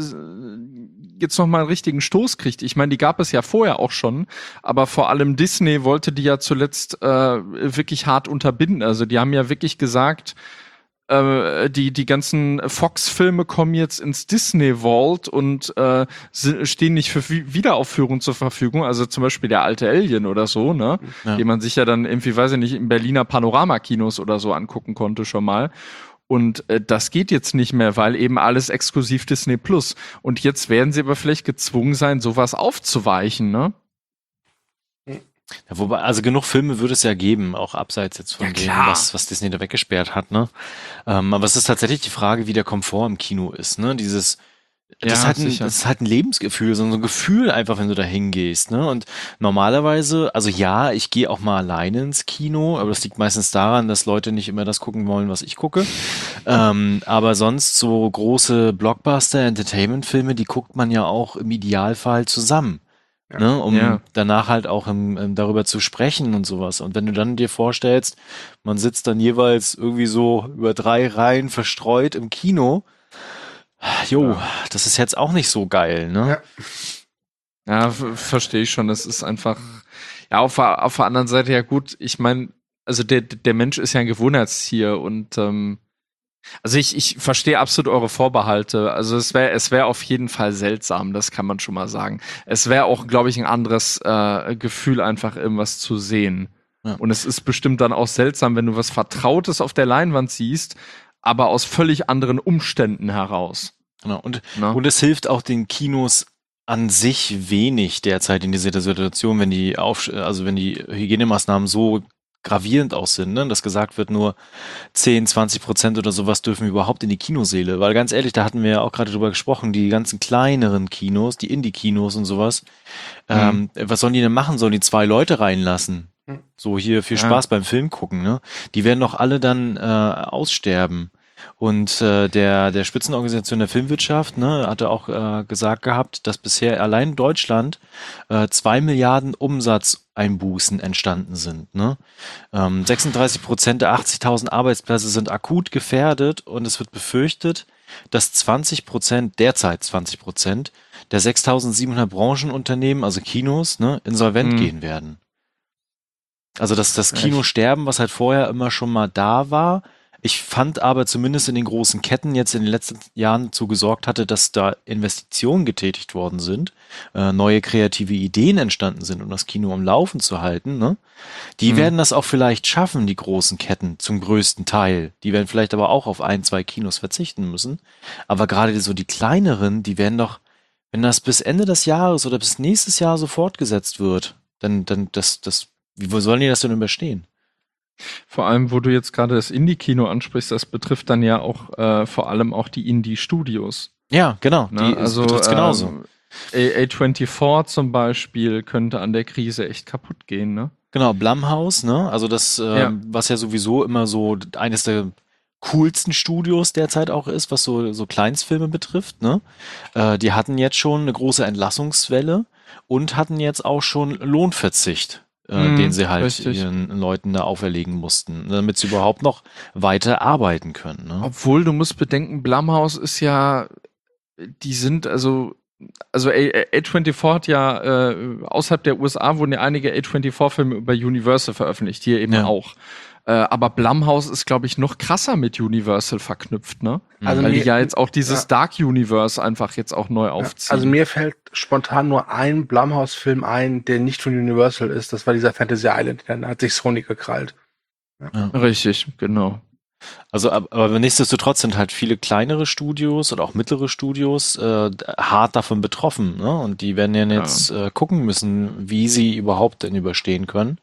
jetzt noch mal einen richtigen Stoß kriegt. Ich meine, die gab es ja vorher auch schon, aber vor allem Disney wollte die ja zuletzt äh, wirklich hart unterbinden. Also die haben ja wirklich gesagt, äh, die die ganzen Fox-Filme kommen jetzt ins Disney Vault und äh, si- stehen nicht für Vi- Wiederaufführung zur Verfügung. Also zum Beispiel der alte Alien oder so, ne, Ja. den man sich ja dann irgendwie, weiß ich nicht, in Berliner Panorama-Kinos oder so angucken konnte schon mal. Und äh, das geht jetzt nicht mehr, weil eben alles exklusiv Disney Plus. Und jetzt werden sie aber vielleicht gezwungen sein, sowas aufzuweichen, ne? Ja, wobei, also genug Filme würde es ja geben, auch abseits jetzt von Ja, dem, klar. was, was Disney da weggesperrt hat, ne? Ähm, aber es ist tatsächlich die Frage, wie der Komfort im Kino ist, ne? Dieses, das, Ja, ist halt ein, sicher. das ist halt ein Lebensgefühl, so ein Gefühl einfach, wenn du da hingehst, ne? Und normalerweise, also ja, ich gehe auch mal alleine ins Kino, aber das liegt meistens daran, dass Leute nicht immer das gucken wollen, was ich gucke. ähm, aber sonst so große Blockbuster-Entertainment-Filme, die guckt man ja auch im Idealfall zusammen. Ne, um Ja. danach halt auch im, im, darüber zu sprechen und sowas. Und wenn du dann dir vorstellst, man sitzt dann jeweils irgendwie so über drei Reihen verstreut im Kino, jo, das ist jetzt auch nicht so geil, ne? Ja. Ja, f- verstehe ich schon. Das ist einfach, ja, auf, der- auf der anderen Seite, ja gut, ich meine, also der, der Mensch ist ja ein Gewohnheitstier und ähm, also ich, ich verstehe absolut eure Vorbehalte. Also es wäre es wäre auf jeden Fall seltsam, das kann man schon mal sagen. Es wäre auch, glaube ich, ein anderes äh, Gefühl, einfach irgendwas zu sehen. Ja. Und es ist bestimmt dann auch seltsam, wenn du was Vertrautes auf der Leinwand siehst, aber aus völlig anderen Umständen heraus. Genau. Und, Ne? und es hilft auch den Kinos an sich wenig derzeit in dieser Situation, wenn die auf, also wenn die Hygienemaßnahmen so gravierend auch sind, ne? Dass gesagt wird, nur zehn, zwanzig Prozent oder sowas dürfen überhaupt in die Kinosäle. Weil ganz ehrlich, da hatten wir ja auch gerade drüber gesprochen, die ganzen kleineren Kinos, die Indie-Kinos und sowas, ähm, was sollen die denn machen? Sollen die zwei Leute reinlassen? Mhm. So hier viel Ja. Spaß beim Film gucken, ne? Die werden doch alle dann äh, aussterben. Und äh, der, der Spitzenorganisation der Filmwirtschaft, ne, hatte auch äh, gesagt gehabt, dass bisher allein in Deutschland äh, zwei Milliarden Umsatzeinbußen entstanden sind. Ne? Ähm, sechsunddreißig Prozent der achtzigtausend Arbeitsplätze sind akut gefährdet und es wird befürchtet, dass zwanzig Prozent, derzeit zwanzig Prozent der sechstausendsiebenhundert Branchenunternehmen, also Kinos, ne, insolvent Mhm. gehen werden. Also das, das Kinosterben, was halt vorher immer schon mal da war. Ich fand aber zumindest in den großen Ketten jetzt in den letzten Jahren dazu gesorgt hatte, dass da Investitionen getätigt worden sind, äh, neue kreative Ideen entstanden sind, um das Kino am Laufen zu halten. Ne? Die Mhm. werden das auch vielleicht schaffen, die großen Ketten zum größten Teil. Die werden vielleicht aber auch auf ein, zwei Kinos verzichten müssen. Aber gerade so die kleineren, die werden doch, wenn das bis Ende des Jahres oder bis nächstes Jahr so fortgesetzt wird, dann, dann das, das, wie wo sollen die das denn überstehen? Vor allem, wo du jetzt gerade das Indie-Kino ansprichst, das betrifft dann ja auch äh, vor allem auch die Indie-Studios. Ja, genau. Ne? Die Also betrifft's genauso. ähm, A vierundzwanzig zum Beispiel könnte an der Krise echt kaputt gehen, ne? Genau, Blumhouse, ne? Also das, ähm, Ja. was ja sowieso immer so eines der coolsten Studios derzeit auch ist, was so, so Kleinstfilme betrifft, ne? Äh, die hatten jetzt schon eine große Entlassungswelle und hatten jetzt auch schon Lohnverzicht, äh, Mhm, den sie halt richtig. ihren Leuten da auferlegen mussten, damit sie überhaupt noch weiter arbeiten können, ne? Obwohl, du musst bedenken, Blumhouse ist ja, die sind also, also A vierundzwanzig hat ja, äh, außerhalb der U S A wurden ja einige A vierundzwanzig-Filme über Universal veröffentlicht, hier eben Ja. auch. Äh, aber Blumhouse ist, glaube ich, noch krasser mit Universal verknüpft, ne? Also Weil die mir- ja jetzt auch dieses ja. Dark Universe einfach jetzt auch neu aufziehen. Also mir fällt spontan nur ein Blumhouse-Film ein, der nicht von Universal ist. Das war dieser Fantasy Island. Dann hat sich Sony gekrallt. Richtig, genau. Also, ab- aber nichtsdestotrotz sind halt viele kleinere Studios oder auch mittlere Studios äh, hart davon betroffen, ne? Und die werden ja jetzt äh, gucken müssen, wie sie überhaupt denn überstehen können.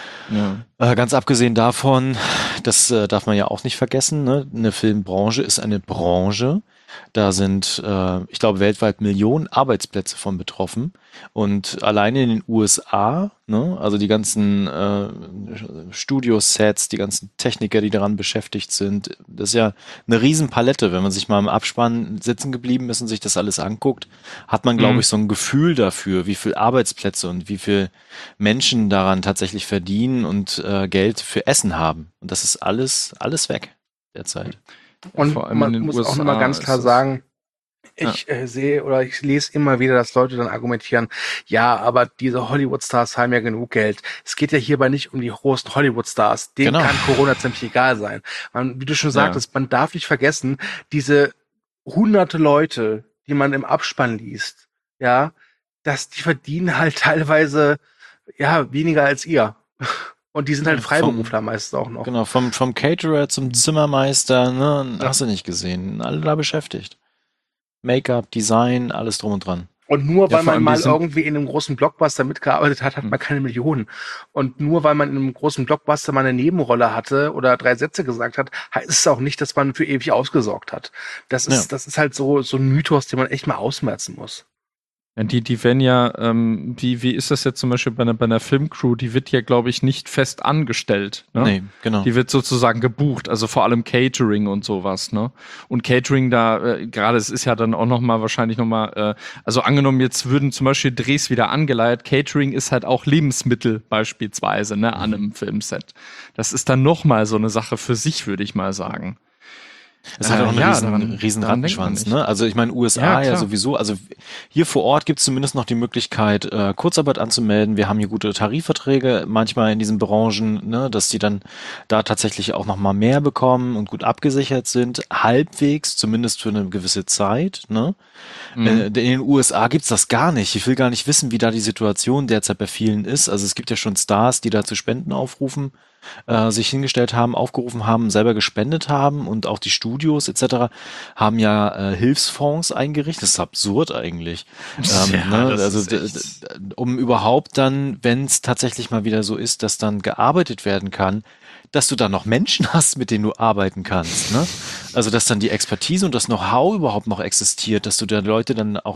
Ja. Äh, ganz abgesehen davon, das äh, darf man ja auch nicht vergessen, ne? Eine Filmbranche ist eine Branche. Da sind, äh, ich glaube, weltweit Millionen Arbeitsplätze von betroffen. Und alleine in den U S A, ne, also die ganzen äh, Studiosets, die ganzen Techniker, die daran beschäftigt sind, das ist ja eine Riesenpalette. Wenn man sich mal im Abspann sitzen geblieben ist und sich das alles anguckt, hat man, glaube Mhm. ich, so ein Gefühl dafür, wie viel Arbeitsplätze und wie viel Menschen daran tatsächlich verdienen und äh, Geld für Essen haben. Und das ist alles, alles weg derzeit. Und Vor allem in man den muss U S A auch immer ganz klar ist es- sagen, ich äh, sehe oder ich lese immer wieder, dass Leute dann argumentieren, ja, aber diese Hollywood-Stars haben ja genug Geld. Es geht ja hierbei nicht um die großen Hollywood-Stars. Denen Genau. kann Corona ziemlich egal sein. Man, wie du schon Ja. sagtest, man darf nicht vergessen, diese hunderte Leute, die man im Abspann liest, ja, dass die verdienen halt teilweise ja weniger als ihr. Und die sind halt Ja, Freiberufler meistens auch noch. Genau, vom, vom Caterer zum Zimmermeister, ne, hast du nicht gesehen. Alle da beschäftigt. Make-up, Design, alles drum und dran. Und nur Ja, weil vor man allem mal die sind- irgendwie in einem großen Blockbuster mitgearbeitet hat, hat man keine Millionen. Und nur weil man in einem großen Blockbuster mal eine Nebenrolle hatte oder drei Sätze gesagt hat, heißt es auch nicht, dass man für ewig ausgesorgt hat. Das ist, Ja. das ist halt so, so ein Mythos, den man echt mal ausmerzen muss. Ja, die, die werden ja, ähm, wie, wie ist das jetzt zum Beispiel bei einer, bei einer Filmcrew, die wird ja, glaube ich, nicht fest angestellt. Ne? Nee, genau. Die wird sozusagen gebucht, also vor allem Catering und sowas, ne? Und Catering da, äh, gerade es ist ja dann auch noch mal wahrscheinlich noch mal, äh, also angenommen, jetzt würden zum Beispiel Drehs wieder angeleiert, Catering ist halt auch Lebensmittel beispielsweise, ne, an einem Filmset. Das ist dann noch mal so eine Sache für sich, würde ich mal sagen. Es hat Äh, auch einen ja, riesen, daran- riesen daran denkt man Rattenschwanz, nicht. ne? Also ich meine, U S A Ja, ja, klar. sowieso, also hier vor Ort gibt es zumindest noch die Möglichkeit, äh, Kurzarbeit anzumelden. Wir haben hier gute Tarifverträge manchmal in diesen Branchen, ne, dass die dann da tatsächlich auch noch mal mehr bekommen und gut abgesichert sind, halbwegs, zumindest für eine gewisse Zeit, ne? Mhm. Äh, in den U S A gibt's das gar nicht. Ich will gar nicht wissen, wie da die Situation derzeit bei vielen ist. Also es gibt ja schon Stars, die da zu Spenden aufrufen, äh, sich hingestellt haben, aufgerufen haben, selber gespendet haben und auch die Studios et cetera haben ja äh, Hilfsfonds eingerichtet. Das ist absurd eigentlich. Ähm, Ja, ne? das Also ist d- echt- d- um überhaupt dann, wenn es tatsächlich mal wieder so ist, dass dann gearbeitet werden kann, dass du da noch Menschen hast, mit denen du arbeiten kannst. Ne? Also dass dann die Expertise und das Know-how überhaupt noch existiert, dass du da Leute dann auch noch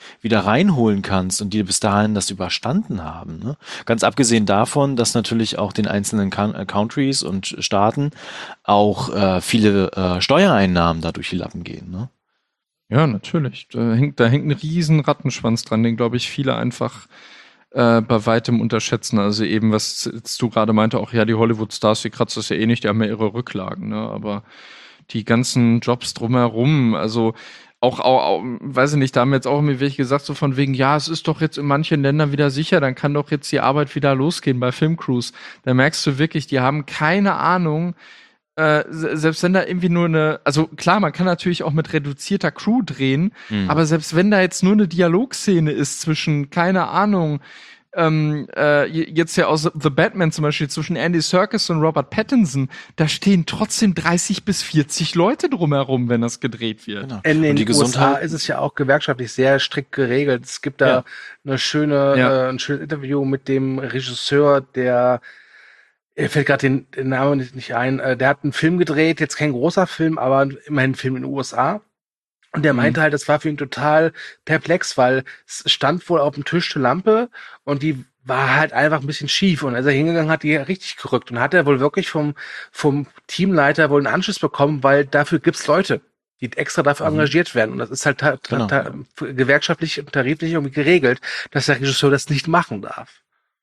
wieder reinholen kannst und die bis dahin das überstanden haben. Ne? Ganz abgesehen davon, dass natürlich auch den einzelnen Countries und Staaten auch äh, viele äh, Steuereinnahmen da durch die Lappen gehen. Ne? Ja, natürlich. Da hängt, da hängt ein riesen Rattenschwanz dran, den, glaube ich, viele einfach äh, bei weitem unterschätzen. Also eben, was jetzt du gerade meinte, auch ja, die Hollywood-Stars, die kratzen das ja eh nicht, die haben ja ihre Rücklagen, ne? Aber die ganzen Jobs drumherum, also auch, auch, auch, weiß ich nicht, da haben jetzt auch mir welche gesagt, so von wegen, ja, es ist doch jetzt in manchen Ländern wieder sicher, dann kann doch jetzt die Arbeit wieder losgehen bei Filmcrews. Da merkst du wirklich, die haben keine Ahnung, äh, selbst wenn da irgendwie nur eine, also klar, man kann natürlich auch mit reduzierter Crew drehen, mhm. aber selbst wenn da jetzt nur eine Dialogszene ist zwischen, keine Ahnung, Ähm, äh, jetzt ja aus The Batman zum Beispiel zwischen Andy Serkis und Robert Pattinson, da stehen trotzdem dreißig bis vierzig Leute drumherum, wenn das gedreht wird. Genau. In den U S A ist es ja auch gewerkschaftlich sehr strikt geregelt. Es gibt da ja. eine schöne, ja. äh, ein schönes Interview mit dem Regisseur, der mir fällt gerade den, den Namen nicht, nicht ein. Äh, der hat einen Film gedreht, jetzt kein großer Film, aber immerhin ein Film in den U S A. Und der meinte mhm. halt, das war für ihn total perplex, weil es stand wohl auf dem Tisch eine Lampe und die war halt einfach ein bisschen schief. Und als er hingegangen hat, die richtig gerückt. Und hat er wohl wirklich vom, vom Teamleiter wohl einen Anschluss bekommen, weil dafür gibt's Leute, die extra dafür mhm. engagiert werden. Und das ist halt ta- ta- ta- gewerkschaftlich und tariflich irgendwie geregelt, dass der Regisseur das nicht machen darf.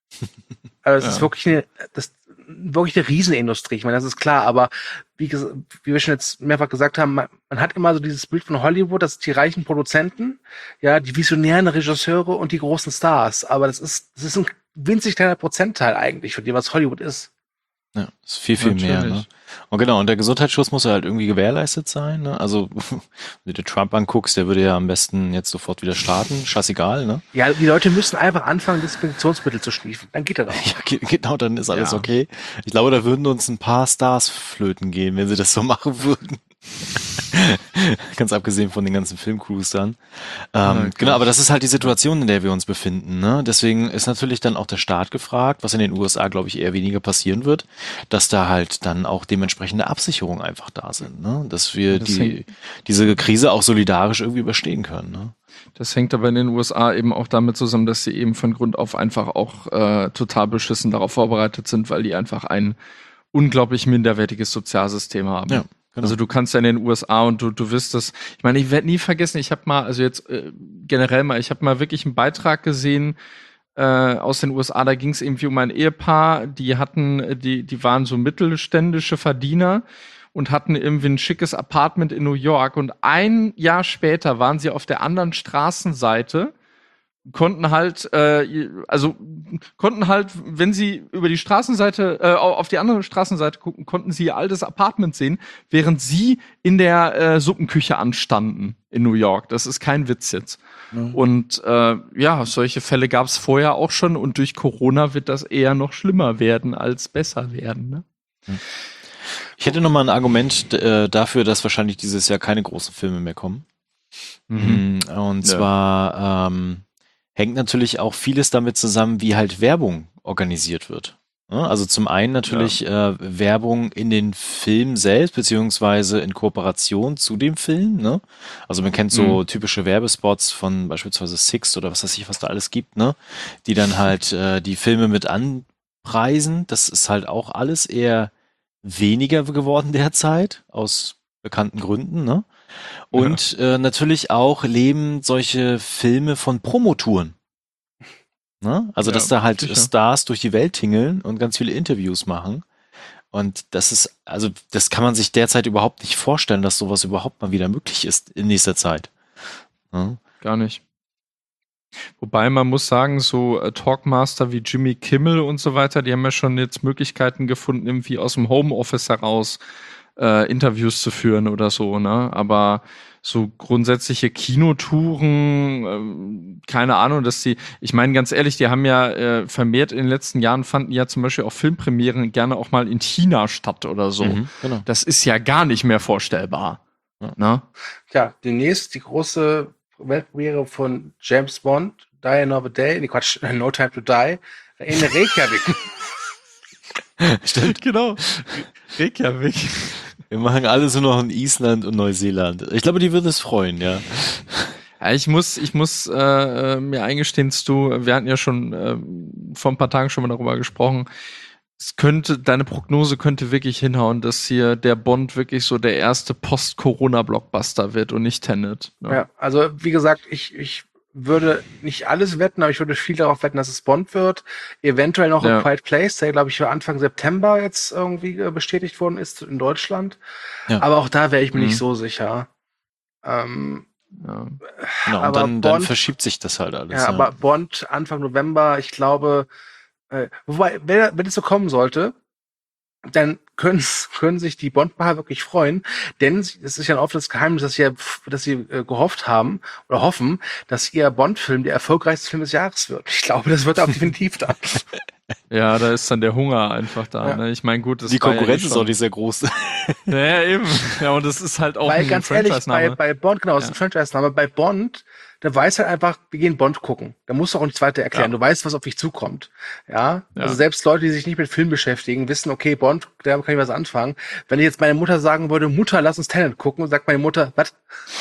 Also das ja. ist wirklich eine, das, wirklich eine Riesenindustrie. Ich meine, das ist klar, aber wie, ges- wie wir schon jetzt mehrfach gesagt haben, man, man hat immer so dieses Bild von Hollywood, das sind die reichen Produzenten, ja, die visionären Regisseure und die großen Stars. Aber das ist, das ist ein winzig kleiner Prozentteil eigentlich von dem, was Hollywood ist. Ja, ist viel, viel Natürlich. mehr, ne? Und genau, und der Gesundheitsschutz muss ja halt irgendwie gewährleistet sein, ne? Also, wenn du dir Trump anguckst, der würde ja am besten jetzt sofort wieder starten, scheißegal, ne? Ja, die Leute müssen einfach anfangen, Desinfektionsmittel zu schließen. Dann geht das auch. Ja, ge- genau, dann ist alles Ja. okay. Ich glaube, da würden uns ein paar Stars flöten gehen, wenn sie das so machen würden. Ganz abgesehen von den ganzen Filmcrews dann. Ähm, okay. Genau, aber das ist halt die Situation, in der wir uns befinden. Ne? Deswegen ist natürlich dann auch der Staat gefragt, was in den U S A, glaube ich, eher weniger passieren wird, dass da halt dann auch dementsprechende Absicherungen einfach da sind. Ne? Dass wir Das die, hängt- diese Krise auch solidarisch irgendwie überstehen können. Ne? Das hängt aber in den U S A eben auch damit zusammen, dass sie eben von Grund auf einfach auch äh, total beschissen darauf vorbereitet sind, weil die einfach ein unglaublich minderwertiges Sozialsystem haben. Ja, genau. Also du kannst ja in den U S A und du du wirst das, ich meine, ich werde nie vergessen, ich habe mal, also jetzt äh, generell mal, ich habe mal wirklich einen Beitrag gesehen äh, aus den U S A, da ging es irgendwie um ein Ehepaar, die hatten, die, die waren so mittelständische Verdiener und hatten irgendwie ein schickes Apartment in New York und ein Jahr später waren sie auf der anderen Straßenseite, konnten halt, äh, also konnten halt, wenn sie über die Straßenseite, äh, auf die andere Straßenseite gucken, konnten sie ihr altes Apartment sehen, während sie in der äh, Suppenküche anstanden in New York. Das ist kein Witz jetzt. Mhm. Und äh, ja, solche Fälle gab es vorher auch schon und durch Corona wird das eher noch schlimmer werden als besser werden. Ne? Ich hätte noch mal ein Argument äh, dafür, dass wahrscheinlich dieses Jahr keine großen Filme mehr kommen. Mhm. Mm, Und Ja. zwar ähm, hängt natürlich auch vieles damit zusammen, wie halt Werbung organisiert wird. Ja, also zum einen natürlich äh, Werbung in den Film selbst, beziehungsweise in Kooperation zu dem Film. Ne? Also man kennt so Mhm. typische Werbespots von beispielsweise Sixt oder was weiß ich, was da alles gibt, ne? Die dann halt äh, die Filme mit anpreisen. Das ist halt auch alles eher weniger geworden derzeit, aus bekannten Gründen. Ne? Und äh, natürlich auch leben solche Filme von Promotouren. Ne? Also, Ja, dass da halt sicher. Stars durch die Welt tingeln und ganz viele Interviews machen. Und das ist, also, das kann man sich derzeit überhaupt nicht vorstellen, dass sowas überhaupt mal wieder möglich ist in nächster Zeit. Ne? Gar nicht. Wobei man muss sagen, so äh, Talkmaster wie Jimmy Kimmel und so weiter, die haben ja schon jetzt Möglichkeiten gefunden, irgendwie aus dem Homeoffice heraus äh, Interviews zu führen oder so, ne? Aber so grundsätzliche Kinotouren, ähm, keine Ahnung, dass die, ich meine ganz ehrlich, die haben ja äh, vermehrt in den letzten Jahren fanden ja zum Beispiel auch Filmpremieren gerne auch mal in China statt oder so. Mhm, genau. Das ist ja gar nicht mehr vorstellbar. Ja. Ne? Tja, demnächst die große Weltpremiere von James Bond, Die Another Day, nee, Quatsch, No Time to Die, in Reykjavik. Stimmt. Genau. Reykjavik. Wir machen alles nur noch in Island und Neuseeland. Ich glaube, die würden es freuen, ja. Ja, ich muss, ich muss äh, mir eingestehen, Stu, wir hatten ja schon äh, vor ein paar Tagen schon mal darüber gesprochen. Es könnte, deine Prognose könnte wirklich hinhauen, dass hier der Bond wirklich so der erste Post-Corona-Blockbuster wird und nicht Tenet. Ne? Ja, also wie gesagt, ich, ich würde nicht alles wetten, aber ich würde viel darauf wetten, dass es Bond wird. Eventuell noch Ja. A Quiet Place, der, glaube ich, für Anfang September jetzt irgendwie äh, bestätigt worden ist in Deutschland. Ja. Aber auch da wäre ich mir Mhm. nicht so sicher. Ähm, Ja. Genau, und aber dann, dann Bond- verschiebt sich das halt alles. ja, aber Bond Anfang November, ich glaube, äh, wobei, wenn, wenn es so kommen sollte, dann können, können sich die Bond-Macher wirklich freuen, denn es ist ja ein offenes Geheimnis, dass sie, ja- dass sie äh, gehofft haben oder hoffen, dass ihr Bond-Film der erfolgreichste Film des Jahres wird. Ich glaube, das wird auch definitiv da. Ja, da ist dann der Hunger einfach da. Ja. Ne? Ich meine, gut, das die war ja Konkurrenz eh ist schon- auch nicht sehr groß. Ja, ja, eben. Ja, und das ist halt auch Weil ein ganz ehrlich, bei, Franchise-Name. bei Bond, genau, das ist Ja. ein Franchise-Name, bei Bond, da weiß halt einfach, wir gehen Bond gucken. Da musst du auch nichts weiter erklären. Ja. Du weißt, was auf dich zukommt. Ja? Ja. Also selbst Leute, die sich nicht mit Film beschäftigen, wissen, okay, Bond, da kann ich was anfangen. Wenn ich jetzt meine Mutter sagen würde, Mutter, lass uns Tenet gucken, sagt meine Mutter, was?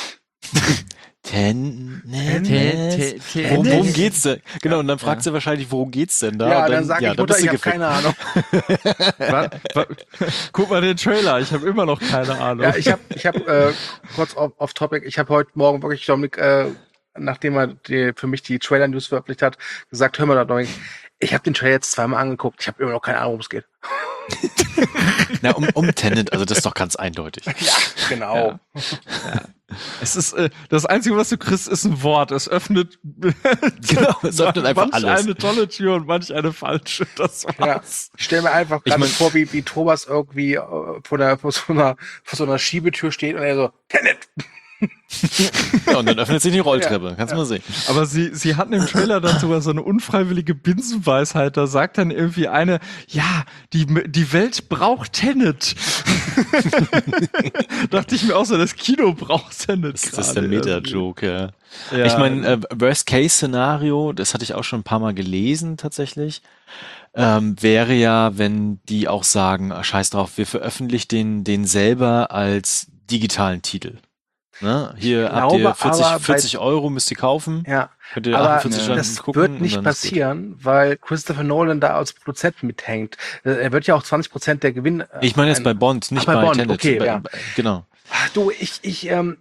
Ten, Ten- Ten- Ten- Worum, Ten- worum geht's denn? Genau, und dann fragt Ja. sie wahrscheinlich, worum geht's denn da? Ja, Und dann sage ja, ich, Mutter, bist du ich habe gefickt. keine Ahnung. Wa- wa- Guck mal den Trailer, ich habe immer noch keine Ahnung. Ja, ich habe, ich hab, äh, kurz off, off topic, ich habe heute Morgen wirklich Dominik, äh, nachdem er die, für mich die Trailer-News veröffentlicht hat, gesagt, hör mal da, Dominik, ich habe den Trailer jetzt zweimal angeguckt, ich habe immer noch keine Ahnung, worum es geht. Na, um, um Tenet, also das ist doch ganz eindeutig. Ja, genau. Es ist äh, das Einzige, was du kriegst, ist ein Wort. Es öffnet, Genau, es öffnet einfach manch alles. eine tolle Tür und manch eine falsche. Das Ja, war's. ich stelle mir einfach Ich gerade mein- vor, wie, wie Thomas irgendwie äh, vor, der, vor, so einer, vor so einer Schiebetür steht und er so, Tenet! Ja, und dann öffnet sich die Rolltreppe, kannst du mal sehen. Aber sie, sie hatten im Trailer dann sogar so eine unfreiwillige Binsenweisheit. Da sagt dann irgendwie eine, ja, die, die Welt braucht Tenet. Dachte ich mir auch so, das Kino braucht Tenet. Das, das ist der gerade Meta-Joke, ja. irgendwie. Ja. Ich meine, äh, Worst-Case-Szenario, das hatte ich auch schon ein paar Mal gelesen tatsächlich, ähm, wäre ja, wenn die auch sagen, ah, scheiß drauf, wir veröffentlichen den, den selber als digitalen Titel. Ne? Hier Ich habt ihr glaube vierzig, aber bei- vierzig Euro, müsst ihr kaufen. Ja, Könnt ihr aber achtundvierzig Stunden das gucken. wird und nicht dann ist gut. passieren, weil Christopher Nolan da als Produzent mithängt. Äh, Er wird ja auch zwanzig Prozent der Gewinn. äh, Ich meine jetzt ein- bei Bond, nicht Ach, bei bei, Bond, Tenet. okay, bei, ja. bei, genau. Ach, du, ich, ich, ähm,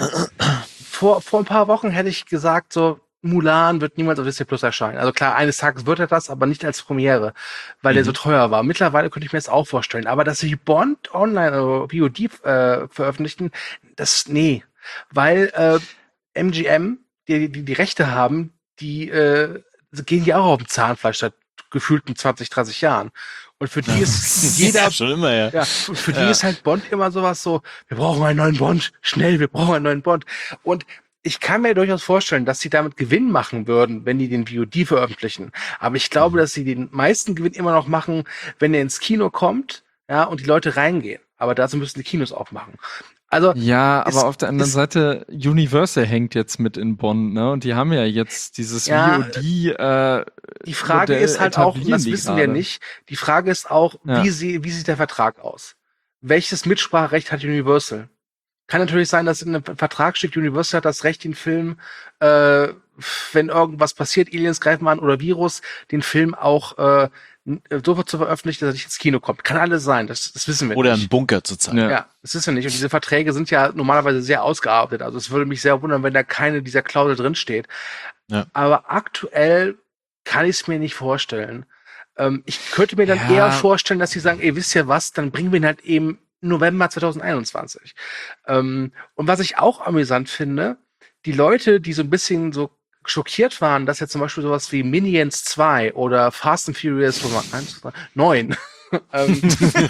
vor, vor ein paar Wochen hätte ich gesagt, so, Mulan wird niemals auf Disney Plus erscheinen. Also klar, eines Tages wird er das, aber nicht als Premiere, weil der Mhm. so teuer war. Mittlerweile könnte ich mir das auch vorstellen. Aber dass sie Bond online oder V O D äh, veröffentlichen, das, nee. Weil äh, M G M, die, die die Rechte haben, die äh, gehen ja auch auf dem Zahnfleisch seit gefühlten zwanzig, dreißig Jahren. Und für die ist jeder Ja, schon immer, ja. ja, für für die Ja. ist halt Bond immer sowas so, wir brauchen einen neuen Bond, schnell, wir brauchen einen neuen Bond. Und ich kann mir durchaus vorstellen, dass sie damit Gewinn machen würden, wenn die den V O D veröffentlichen. Aber ich glaube, Mhm. dass sie den meisten Gewinn immer noch machen, wenn er ins Kino kommt, ja, und die Leute reingehen. Aber dazu müssen die Kinos aufmachen. Also, Ja, Ist- aber auf der anderen ist- Seite, Universal hängt jetzt mit in Bonn, ne? Und die haben ja jetzt dieses Ja, V O D. Äh, die Frage Modell ist halt auch, und das etablieren die wissen wir gerade. nicht, die Frage ist auch, Ja. wie, sie, wie sieht der Vertrag aus? Welches Mitspracherecht hat Universal? Kann natürlich sein, dass in einem Vertrag steht, Universal hat das Recht, den Film, äh, wenn irgendwas passiert, Aliens greifen an oder Virus, den Film auch äh, n- so zu veröffentlichen, dass er nicht ins Kino kommt. Kann alles sein, das, das wissen wir Oder nicht. im Bunker zu zeigen. Ja. Ja, das wissen wir nicht. Und diese Verträge sind ja normalerweise sehr ausgearbeitet. Also es würde mich sehr wundern, wenn da keine dieser Klausel drinsteht. Ja. Aber aktuell kann ich es mir nicht vorstellen. Ähm, ich könnte mir dann Ja. eher vorstellen, dass sie sagen, ey, wisst ihr was, dann bringen wir ihn halt eben November zwanzig einundzwanzig. Ähm, und was ich auch amüsant finde, die Leute, die so ein bisschen so schockiert waren, dass jetzt zum Beispiel sowas wie Minions zwei oder Fast and Furious neun ähm,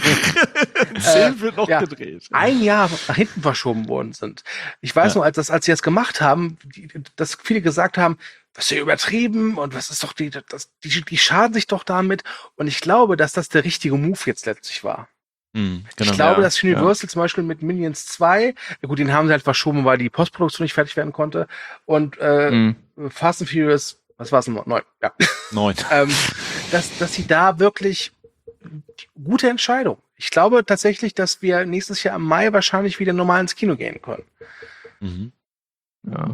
Zehn wird noch ja. gedreht. ein Jahr nach hinten verschoben worden sind. Ich weiß Ja. noch, als, das, als sie das gemacht haben, die, dass viele gesagt haben, das ist ja übertrieben und was ist doch die, das, die, die schaden sich doch damit. Und ich glaube, dass das der richtige Move jetzt letztlich war. Mhm, genau. Ich glaube, ja, dass Universal zum Beispiel mit Minions zwei, ja gut, den haben sie halt verschoben, weil die Postproduktion nicht fertig werden konnte. Und äh, Mhm. Fast and Furious, was war es noch? Neun, ja. Neun. ähm, dass, dass sie da wirklich gute Entscheidung. Ich glaube tatsächlich, dass wir nächstes Jahr im Mai wahrscheinlich wieder normal ins Kino gehen können. Mhm. Ja.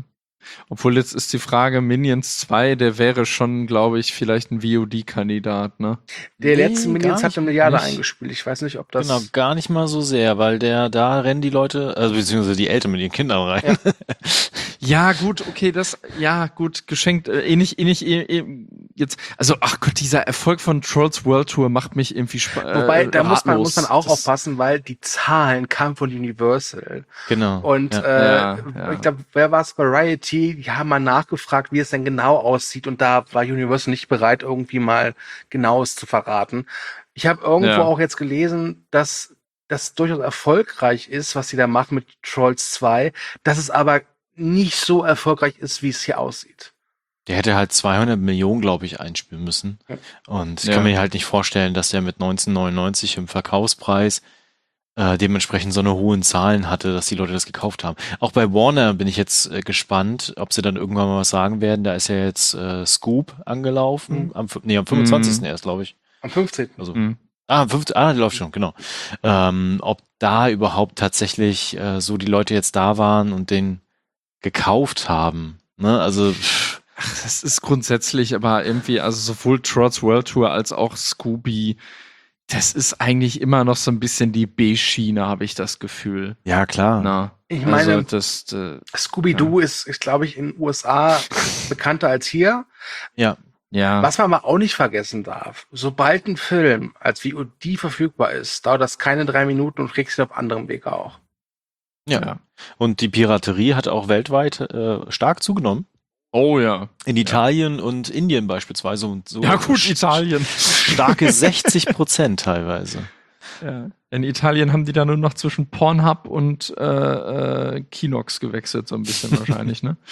Obwohl jetzt ist die Frage, Minions zwei, der wäre schon, glaube ich, vielleicht ein V O D-Kandidat, ne? Der Nee, letzte Minions gar hat eine nicht- Milliarde nicht. eingespielt. Ich weiß nicht, ob das... Genau, gar nicht mal so sehr, weil der, da rennen die Leute, also beziehungsweise die Eltern mit ihren Kindern rein. Ja, gut, okay, das, ja, gut, geschenkt, äh, ähnlich, ähnlich, eh, eh, jetzt, also, ach Gott, dieser Erfolg von Trolls World Tour macht mich irgendwie spa- Wobei, äh, da muss man, ratlos. muss man auch Das- aufpassen, weil die Zahlen kamen von Universal. Genau. Und ja. äh, Ja, ja. ich glaube, wer war es? Variety, die haben mal nachgefragt, wie es denn genau aussieht. Und da war Universal nicht bereit, irgendwie mal Genaues zu verraten. Ich habe irgendwo Ja. auch jetzt gelesen, dass das durchaus erfolgreich ist, was sie da machen mit Trolls zwei, dass es aber nicht so erfolgreich ist, wie es hier aussieht. Der hätte halt zweihundert Millionen, glaube ich, einspielen müssen. Ja. Und ich Ja. kann mir halt nicht vorstellen, dass der mit neunzehnhundertneunundneunzig im Verkaufspreis äh, dementsprechend so eine hohen Zahlen hatte, dass die Leute das gekauft haben. Auch bei Warner bin ich jetzt äh, gespannt, ob sie dann irgendwann mal was sagen werden. Da ist ja jetzt äh, Scoop angelaufen. Mhm. Am, fü- nee, am fünfundzwanzigsten Mhm. erst, glaube ich. Am fünfzehnten Also, Mhm. ah, am fünften Ah, die läuft schon, genau. Ähm, ob da überhaupt tatsächlich äh, so die Leute jetzt da waren und den gekauft haben. Ne? Also, pff, Ach, das ist grundsätzlich aber irgendwie, also sowohl Trolls World Tour als auch Scooby, das ist eigentlich immer noch so ein bisschen die B-Schiene, habe ich das Gefühl. ja klar. Na, Ich meine, also das, äh, Scooby-Doo ist, ist glaube ich, in den U S A bekannter als hier. Ja. ja. Was man aber auch nicht vergessen darf, sobald ein Film als V O D verfügbar ist, dauert das keine drei Minuten und kriegst ihn auf anderem Wege auch. Ja. Ja. Und die Piraterie hat auch weltweit äh, stark zugenommen. Oh ja. In Italien und Indien beispielsweise. Und so Ja gut, st- Italien. Starke sechzig Prozent teilweise. Ja. In Italien haben die da nur noch zwischen Pornhub und äh, äh, Kinox gewechselt, so ein bisschen wahrscheinlich, ne?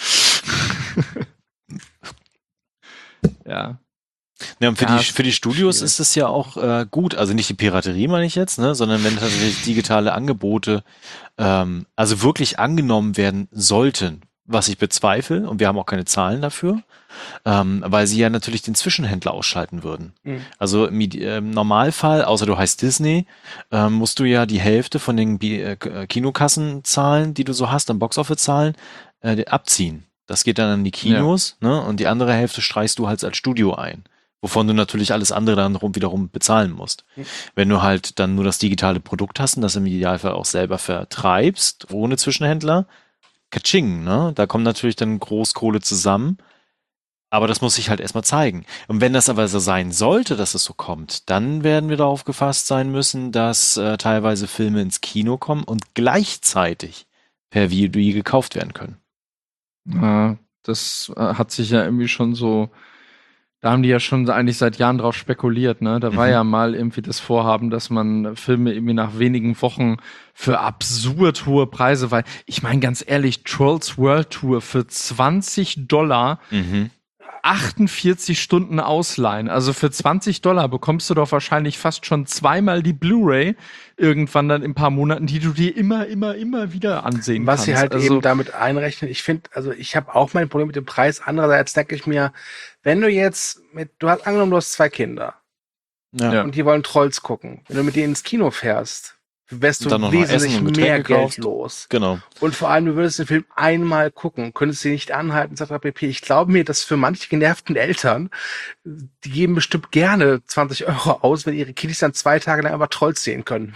Ja. Ja, und für, Ja, die, ist für die Studios schwierig. ist es ja auch äh, gut, also nicht die Piraterie meine ich jetzt, ne, sondern wenn tatsächlich digitale Angebote ähm, also wirklich angenommen werden sollten, was ich bezweifle, und wir haben auch keine Zahlen dafür, ähm, weil sie ja natürlich den Zwischenhändler ausschalten würden. Mhm. Also im, Ide- äh, im Normalfall, außer du heißt Disney, ähm, musst du ja die Hälfte von den Bi- äh, K- Kinokassenzahlen, die du so hast, an Boxoffice-Zahlen, äh, abziehen. Das geht dann an die Kinos, ne? Und die andere Hälfte streichst du halt als Studio ein, wovon du natürlich alles andere dann rum, wiederum bezahlen musst. Mhm. Wenn du halt dann nur das digitale Produkt hast und das im Idealfall auch selber vertreibst, ohne Zwischenhändler, Katsching, ne? Da kommt natürlich dann Großkohle zusammen. Aber das muss sich halt erstmal zeigen. Und wenn das aber so sein sollte, dass es so kommt, dann werden wir darauf gefasst sein müssen, dass äh, teilweise Filme ins Kino kommen und gleichzeitig per V O D gekauft werden können. Ja, das äh, hat sich ja irgendwie schon so, da haben die ja schon eigentlich seit Jahren drauf spekuliert, ne? Da war Mhm. ja mal irgendwie das Vorhaben, dass man Filme irgendwie nach wenigen Wochen für absurd hohe Preise, weil ich meine ganz ehrlich, Trolls World Tour für zwanzig Dollar Mhm. achtundvierzig Stunden ausleihen. Also für zwanzig Dollar bekommst du doch wahrscheinlich fast schon zweimal die Blu-ray irgendwann dann in ein paar Monaten, die du dir immer, immer, immer wieder ansehen Was kannst. sie halt also, eben damit einrechnen, ich finde, also ich habe auch mein Problem mit dem Preis. Andererseits denke ich mir, wenn du jetzt mit, du hast angenommen, du hast zwei Kinder Ja. Ja. und die wollen Trolls gucken. Wenn du mit denen ins Kino fährst, wärst Und du dann noch mal wesentlich Essen und mehr Getränke Geld kaufst. los. Genau. Und vor allem, du würdest den Film einmal gucken, könntest ihn nicht anhalten, et cetera pp. Ich glaube mir, dass für manche genervten Eltern, die geben bestimmt gerne zwanzig Euro aus, wenn ihre Kiddies dann zwei Tage lang einfach Trolls sehen können.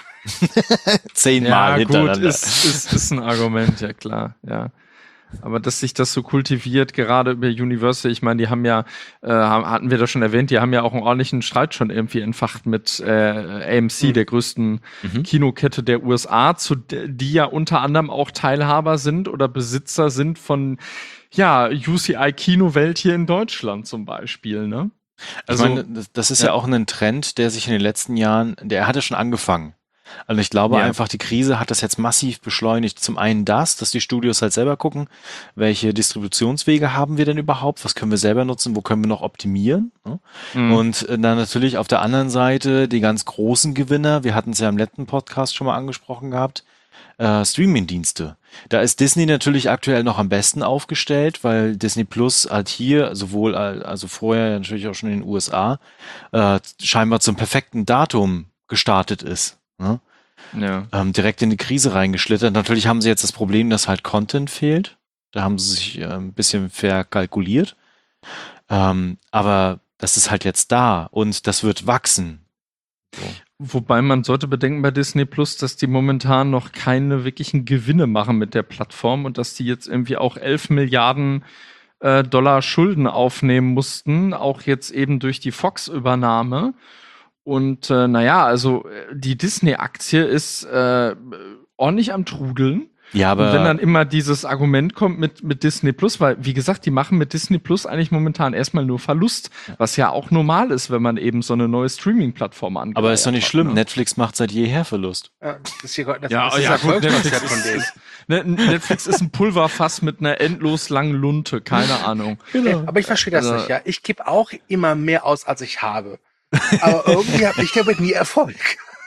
Zehnmal ja, gut, hintereinander. ist, ist, ist ein Argument, ja klar, ja. Aber dass sich das so kultiviert, gerade über Universal, ich meine, die haben ja, äh, haben- hatten wir das schon erwähnt, die haben ja auch einen ordentlichen Streit schon irgendwie entfacht mit äh, A M C, Mhm. der größten Mhm. Kinokette der U S A, zu de- die ja unter anderem auch Teilhaber sind oder Besitzer sind von, ja, U C I-Kinowelt hier in Deutschland zum Beispiel, ne? Also, ich meine, das, das ist ja. ja. auch ein Trend, der sich in den letzten Jahren, der hat ja schon angefangen. Also ich glaube Ja. einfach, die Krise hat das jetzt massiv beschleunigt. Zum einen das, dass die Studios halt selber gucken, welche Distributionswege haben wir denn überhaupt, was können wir selber nutzen, wo können wir noch optimieren. Ne? Mhm. Und äh, dann natürlich auf der anderen Seite die ganz großen Gewinner, wir hatten es ja im letzten Podcast schon mal angesprochen gehabt, äh, Streaming-Dienste. Da ist Disney natürlich aktuell noch am besten aufgestellt, weil Disney Plus halt hier, sowohl al- also vorher natürlich auch schon in den U S A, äh, scheinbar zum perfekten Datum gestartet ist. Ne? ja. Ähm, direkt in die Krise reingeschlittert. Natürlich haben sie jetzt das Problem, dass halt Content fehlt. Da haben sie sich äh, ein bisschen verkalkuliert. Ähm, aber das ist halt jetzt da und das wird wachsen. So. Wobei man sollte bedenken bei Disney Plus, dass die momentan noch keine wirklichen Gewinne machen mit der Plattform und dass die jetzt irgendwie auch elf Milliarden äh, Dollar Schulden aufnehmen mussten, auch jetzt eben durch die Fox-Übernahme. Und äh, naja, also die Disney-Aktie ist äh, ordentlich am Trudeln. Ja, aber und wenn dann immer dieses Argument kommt mit, mit Disney Plus, weil, wie gesagt, die machen mit Disney Plus eigentlich momentan erstmal nur Verlust, was ja auch normal ist, wenn man eben so eine neue Streaming-Plattform angeht. aber ist doch nicht hat, schlimm. ne? Netflix macht seit jeher Verlust. Ja, das ist, hier, das, Ja, das ist ja, gut, Erfolgskonzept Netflix von denen. ist, ne, Netflix ist ein Pulverfass mit einer endlos langen Lunte, keine Ahnung. Genau. Aber ich verstehe das Also- nicht, ja. Ich gebe auch immer mehr aus, als ich habe. Aber irgendwie habe ich damit nie Erfolg.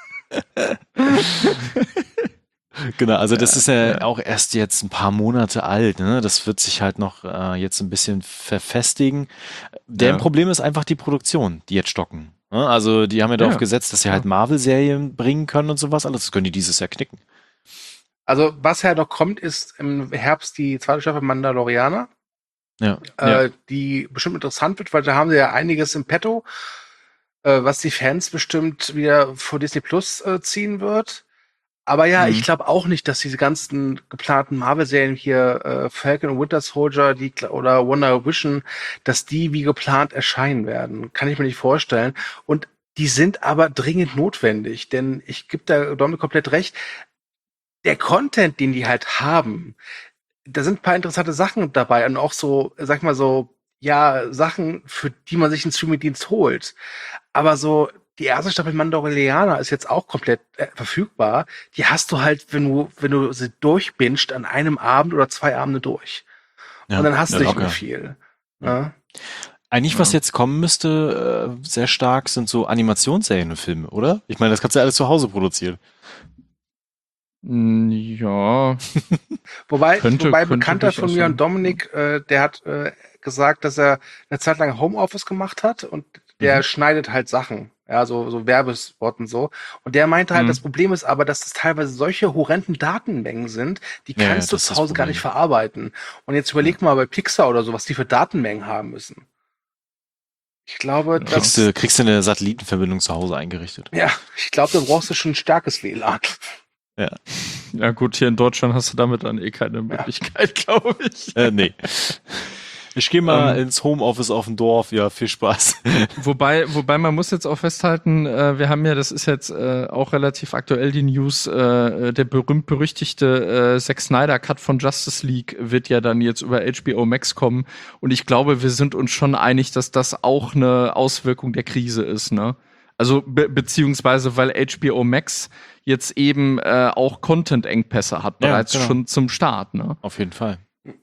Genau, also das ist ja, auch erst jetzt ein paar Monate alt, ne? Das wird sich halt noch äh, jetzt ein bisschen verfestigen. Deren Ja. Problem ist einfach die Produktion, die jetzt stocken. Ne? Also die haben ja darauf Ja. gesetzt, dass sie halt Marvel-Serien bringen können und sowas. Alles das können die dieses Jahr knicken. Also, was ja noch kommt, ist im Herbst die zweite Staffel Mandalorianer, Ja. äh, Ja. die bestimmt interessant wird, weil da haben sie ja einiges im Petto, äh, was die Fans bestimmt wieder vor Disney Plus äh, ziehen wird. Aber ja, Mhm. ich glaube auch nicht, dass diese ganzen geplanten Marvel-Serien hier, äh, Falcon und Winter Soldier die, oder Wonder Vision, dass die wie geplant erscheinen werden. Kann ich mir nicht vorstellen. Und die sind aber dringend notwendig, denn ich gebe da Dominik komplett recht. Der Content, den die halt haben, da sind ein paar interessante Sachen dabei und auch so, sag ich mal so, ja, Sachen, für die man sich einen Streaming-Dienst holt. Aber so, die erste Staffel Mandalorianer ist jetzt auch komplett äh, verfügbar. Die hast du halt, wenn du, wenn du sie durchbingst, an einem Abend oder zwei Abende durch. Ja, und dann hast ja, du nicht locker. mehr viel. Ja. Eigentlich, was Ja. jetzt kommen müsste, äh, sehr stark, sind so Animationsserien und Filme, oder? Ich meine, das kannst du ja alles zu Hause produzieren. Mm, Ja, Wobei, Könnte- wobei könnte Bekannter von durchaus mir sein. und Dominik, äh, der hat äh, gesagt, dass er eine Zeit lang Homeoffice gemacht hat und der Mhm. schneidet halt Sachen, ja, so, so Werbespots und so. Und der meinte halt, Mhm. das Problem ist aber, dass es teilweise solche horrenden Datenmengen sind, die Ja, ja, kannst du das ist zu das Hause gar Problem. nicht verarbeiten. Und jetzt überleg mal bei Pixar oder so, was die für Datenmengen haben müssen. Ich glaube, Ja. das, Kriegst du, kriegst du eine Satellitenverbindung zu Hause eingerichtet. ja, ich glaube, da brauchst du schon ein starkes W L A N. ja gut, hier in Deutschland hast du damit dann eh keine Möglichkeit, glaube ich. Äh, nee. Ich gehe mal Ähm. ins Homeoffice auf dem Dorf. Ja, viel Spaß. Wobei, wobei man muss jetzt auch festhalten, äh, wir haben ja, das ist jetzt äh, auch relativ aktuell die News, äh, der berühmt-berüchtigte äh, Zack Snyder-Cut von Justice League wird ja dann jetzt über H B O Max kommen. Und ich glaube, wir sind uns schon einig, dass das auch eine Auswirkung der Krise ist, ne? Also be beziehungsweise, weil H B O Max jetzt eben äh, auch Content-Engpässe hat, Ja, bereits genau. schon zum Start, ne? Auf jeden Fall.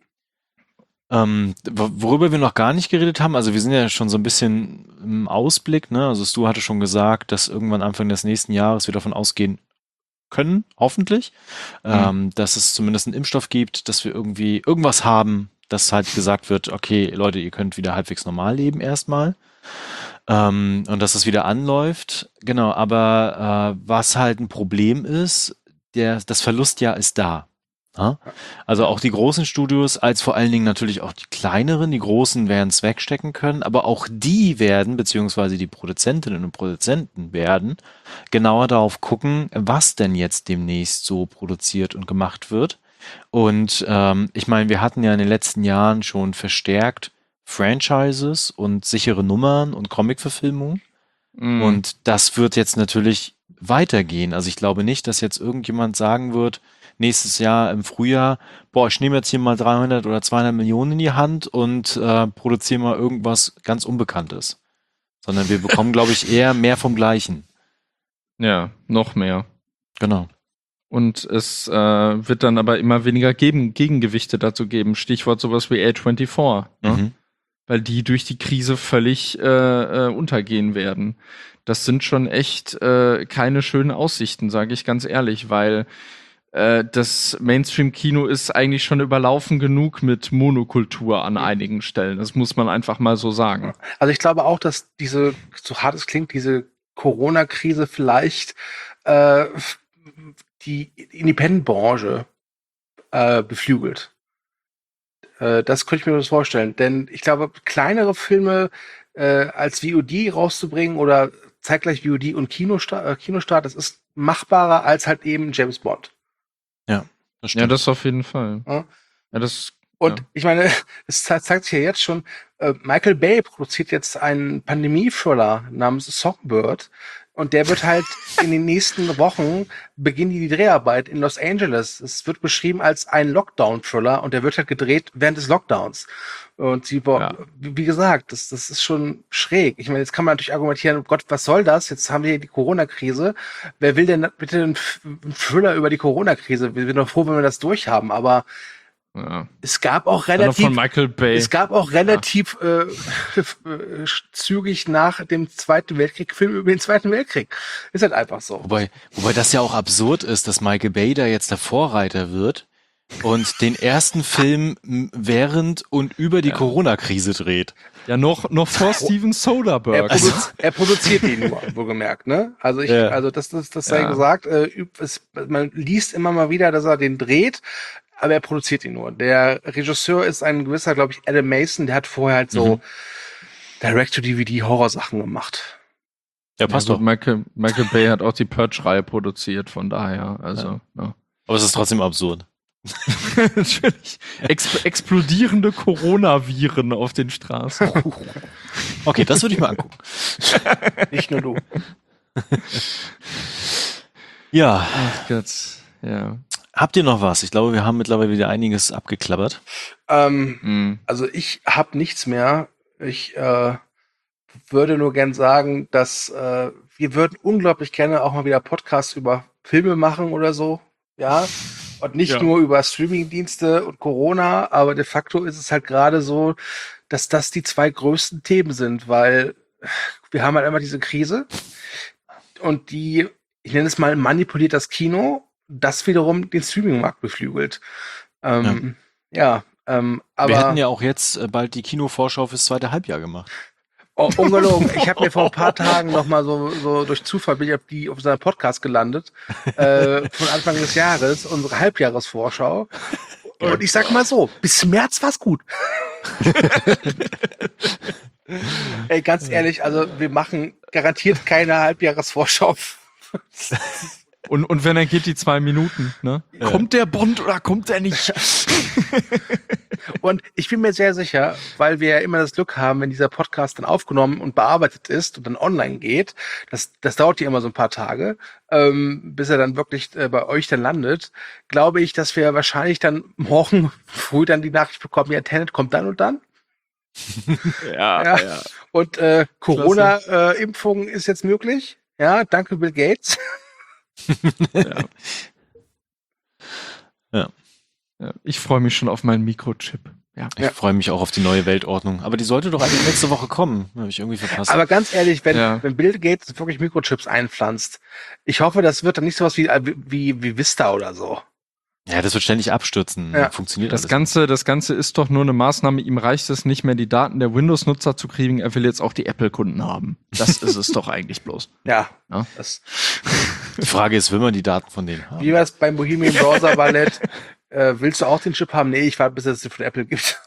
Ähm, wo- worüber wir noch gar nicht geredet haben, also wir sind ja schon so ein bisschen im Ausblick, ne? Also Stu hatte schon gesagt, dass irgendwann Anfang des nächsten Jahres wir davon ausgehen können, hoffentlich, Mhm. ähm, dass es zumindest einen Impfstoff gibt, dass wir irgendwie irgendwas haben, dass halt gesagt wird, okay, Leute, ihr könnt wieder halbwegs normal leben erstmal. Ähm, und dass es wieder anläuft. Genau, aber äh, was halt ein Problem ist, der, das Verlustjahr ist da. Ja? Also auch die großen Studios, als vor allen Dingen natürlich auch die kleineren, die großen werden es wegstecken können, aber auch die werden, beziehungsweise die Produzentinnen und Produzenten werden, genauer darauf gucken, was denn jetzt demnächst so produziert und gemacht wird. Und ähm, ich meine, wir hatten ja in den letzten Jahren schon verstärkt Franchises und sichere Nummern und Comic-Verfilmungen. Mhm. Und das wird jetzt natürlich weitergehen. Also ich glaube nicht, dass jetzt irgendjemand sagen wird, nächstes Jahr im Frühjahr, boah, ich nehme jetzt hier mal dreihundert oder zweihundert Millionen in die Hand und äh, produziere mal irgendwas ganz Unbekanntes. Sondern wir bekommen, glaube ich, eher mehr vom Gleichen. Ja, noch mehr. Genau. Und es äh, wird dann aber immer weniger geben, Gegengewichte dazu geben. Stichwort sowas wie A vierundzwanzig. Ne? Mhm. Weil die durch die Krise völlig äh, äh, untergehen werden. Das sind schon echt äh, keine schönen Aussichten, sage ich ganz ehrlich, weil äh, das Mainstream-Kino ist eigentlich schon überlaufen genug mit Monokultur an einigen Stellen. Das muss man einfach mal so sagen. Also ich glaube auch, dass diese, so hart es klingt, diese Corona-Krise vielleicht äh, die Independent-Branche äh, beflügelt. Äh, das könnte ich mir das vorstellen. Denn ich glaube, kleinere Filme äh, als V O D rauszubringen oder zeitgleich V O D und Kinostart, äh, Kinostart, das ist machbarer als halt eben James Bond. Ja, das stimmt. Ja, das auf jeden Fall. Ja. Ja, das, Und ja. ich meine, es ze- zeigt sich ja jetzt schon, äh, Michael Bay produziert jetzt einen Pandemie-Thriller namens Songbird und der wird halt in den nächsten Wochen beginnen die Dreharbeit in Los Angeles. Es wird beschrieben als ein Lockdown-Thriller und der wird halt gedreht während des Lockdowns. Und sie, Ja. wie wie gesagt, das, das ist schon schräg. Ich meine, jetzt kann man natürlich argumentieren, oh Gott, was soll das? Jetzt haben wir hier die Corona-Krise. Wer will denn bitte einen F- einen Thriller über die Corona-Krise? Wir sind doch froh, wenn wir das durchhaben, aber Ja. es gab auch Dann noch relativ, von Michael Bay. es gab auch relativ äh, äh, zügig nach dem Zweiten Weltkrieg Film über den Zweiten Weltkrieg. Ist halt einfach so. Wobei, wobei das ja auch absurd ist, dass Michael Bay da jetzt der Vorreiter wird und den ersten Film m, während und über die Corona-Krise dreht. Ja, noch, noch vor Steven Er, Soderbergh. produ er produziert ihn nur, wohlgemerkt, ne? Also ich, Ja. also das, das, das sei Ja. gesagt, äh, üb- es, man liest immer mal wieder, dass er den dreht, aber er produziert ihn nur. Der Regisseur ist ein gewisser, glaube ich, Adam Mason, der hat vorher halt so Mhm. Direct-to-D V D-Horror-Sachen gemacht. Ja, Ja, passt gut, doch. Michael, Michael Bay hat auch die Purge-Reihe produziert, von daher, also, ja. Aber es ist trotzdem absurd. Natürlich. Ex explodierende Coronaviren auf den Straßen. Okay, das würde ich mal angucken. Nicht nur du. Ja, Ach Gott, ja. habt ihr noch was? Ich glaube, wir haben mittlerweile wieder einiges abgeklappert. Ähm, Hm. Also ich habe nichts mehr. Ich äh, würde nur gern sagen, dass äh, wir würden unglaublich gerne auch mal wieder Podcasts über Filme machen oder so. Ja. Und nicht Ja. nur über Streamingdienste und Corona, aber de facto ist es halt gerade so, dass das die zwei größten Themen sind, weil wir haben halt immer diese Krise und die, ich nenne es mal, manipuliert das Kino, das wiederum den Streamingmarkt beflügelt. Ähm, ja, ähm, aber wir hätten ja auch jetzt äh, bald die Kinovorschau fürs zweite Halbjahr gemacht. oh, ungelogen. Ich habe mir vor ein paar Tagen noch mal so, so durch Zufall bin ich auf die auf seinem Podcast gelandet äh, von Anfang des Jahres, unsere Halbjahresvorschau. Und ich sag mal so, bis März war's gut. Ey, ganz ehrlich, also wir machen garantiert keine Halbjahresvorschau. Und, und wenn er geht, die zwei Minuten, ne? Ja. Kommt der Bond oder kommt der nicht? Und ich bin mir sehr sicher, weil wir ja immer das Glück haben, wenn dieser Podcast dann aufgenommen und bearbeitet ist und dann online geht, das, das dauert ja immer so ein paar Tage, ähm, bis er dann wirklich äh, bei euch dann landet, glaube ich, dass wir wahrscheinlich dann morgen früh dann die Nachricht bekommen, ja, Tenet kommt dann und dann. Ja, Ja. Und äh, Corona-Impfung ist jetzt möglich. Ja, danke Bill Gates. ja. Ja. Ja, ich freue mich schon auf meinen Mikrochip. Ja. Ich Ja. freue mich auch auf die neue Weltordnung. Aber die sollte doch eigentlich nächste Woche kommen. Habe ich irgendwie verpasst. Aber ganz ehrlich, wenn, Ja. wenn Bill Gates wirklich Mikrochips einpflanzt, ich hoffe, das wird dann nicht sowas wie, wie, wie Vista oder so. ja, das wird ständig abstürzen. Ja. Funktioniert Das alles. Ganze, das Ganze ist doch nur eine Maßnahme. Ihm reicht es nicht mehr, die Daten der Windows-Nutzer zu kriegen. Er will jetzt auch die Apple-Kunden haben. Das ist es doch eigentlich bloß. Ja. Ja. Das, Die Frage ist, will man die Daten von denen haben? wie war es beim Bohemian Browser Ballett? Äh, willst du auch den Chip haben? Nee, ich warte, bis es den von Apple gibt.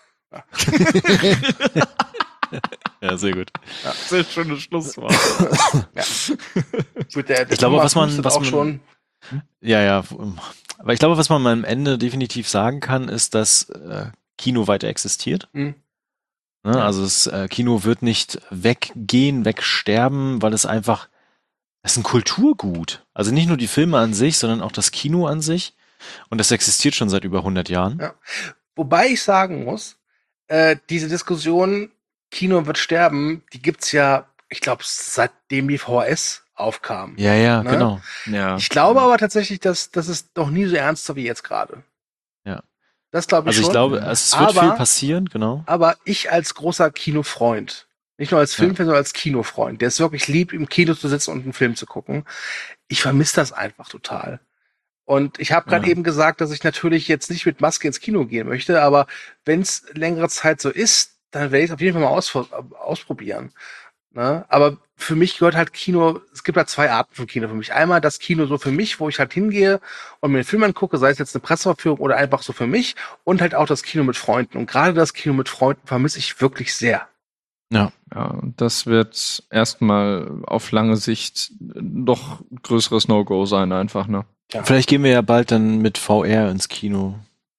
Ja, sehr gut. Sehr schönes Schlusswort. Ja. Gut, der, der Ich glaube, Thomas was man- hustet was auch man- schon. Ja, ja. Aber ich glaube, was man am Ende definitiv sagen kann, ist, dass äh, Kino weiter existiert. Hm. Ne? Also das äh, Kino wird nicht weggehen, wegsterben, weil es einfach, es ist ein Kulturgut. Also nicht nur die Filme an sich, sondern auch das Kino an sich. Und das existiert schon seit über hundert Jahren. Ja. Wobei ich sagen muss, äh, diese Diskussion, Kino wird sterben, die gibt's ja, ich glaube, seitdem die V H S aufkam. Ja, ja, Ne? genau. Ja. Ich glaube aber tatsächlich, dass das ist noch nie so ernst war wie jetzt gerade. Ja. Das glaube ich Also ich schon. glaube, es wird Aber- viel passieren, genau. Aber ich als großer Kinofreund, nicht nur als Filmfan, sondern als Kinofreund, der es wirklich liebt, im Kino zu sitzen und einen Film zu gucken, ich vermisse das einfach total. Und ich habe gerade Ja. eben gesagt, dass ich natürlich jetzt nicht mit Maske ins Kino gehen möchte, aber wenn es längere Zeit so ist, dann werde ich es auf jeden Fall mal aus, ausprobieren. Ne? Aber für mich gehört halt Kino, es gibt halt zwei Arten von Kino für mich. Einmal das Kino so für mich, wo ich halt hingehe und mir einen Film angucke, sei es jetzt eine Presseverführung oder einfach so für mich. Und halt auch das Kino mit Freunden. Und gerade das Kino mit Freunden vermisse ich wirklich sehr. Ja. Ja, das wird erstmal auf lange Sicht doch ein größeres No-Go sein, einfach, ne? Ja. Vielleicht gehen wir ja bald dann mit V R ins Kino.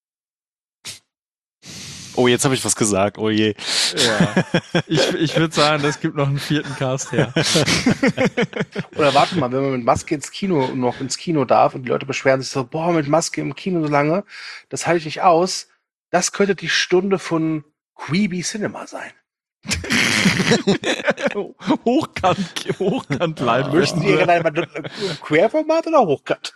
Oh, jetzt habe ich was gesagt. Oh je. Ja. Ich, ich würde sagen, es gibt noch einen vierten Cast her. Oder warte mal, wenn man mit Maske ins Kino noch ins Kino darf und die Leute beschweren sich so, boah, mit Maske im Kino so lange, das halte ich nicht aus. Das könnte die Stunde von Queeby Cinema sein. Hochkant, Hochkant live. Möchten Sie gerne einmal Querformat oder Hochkant?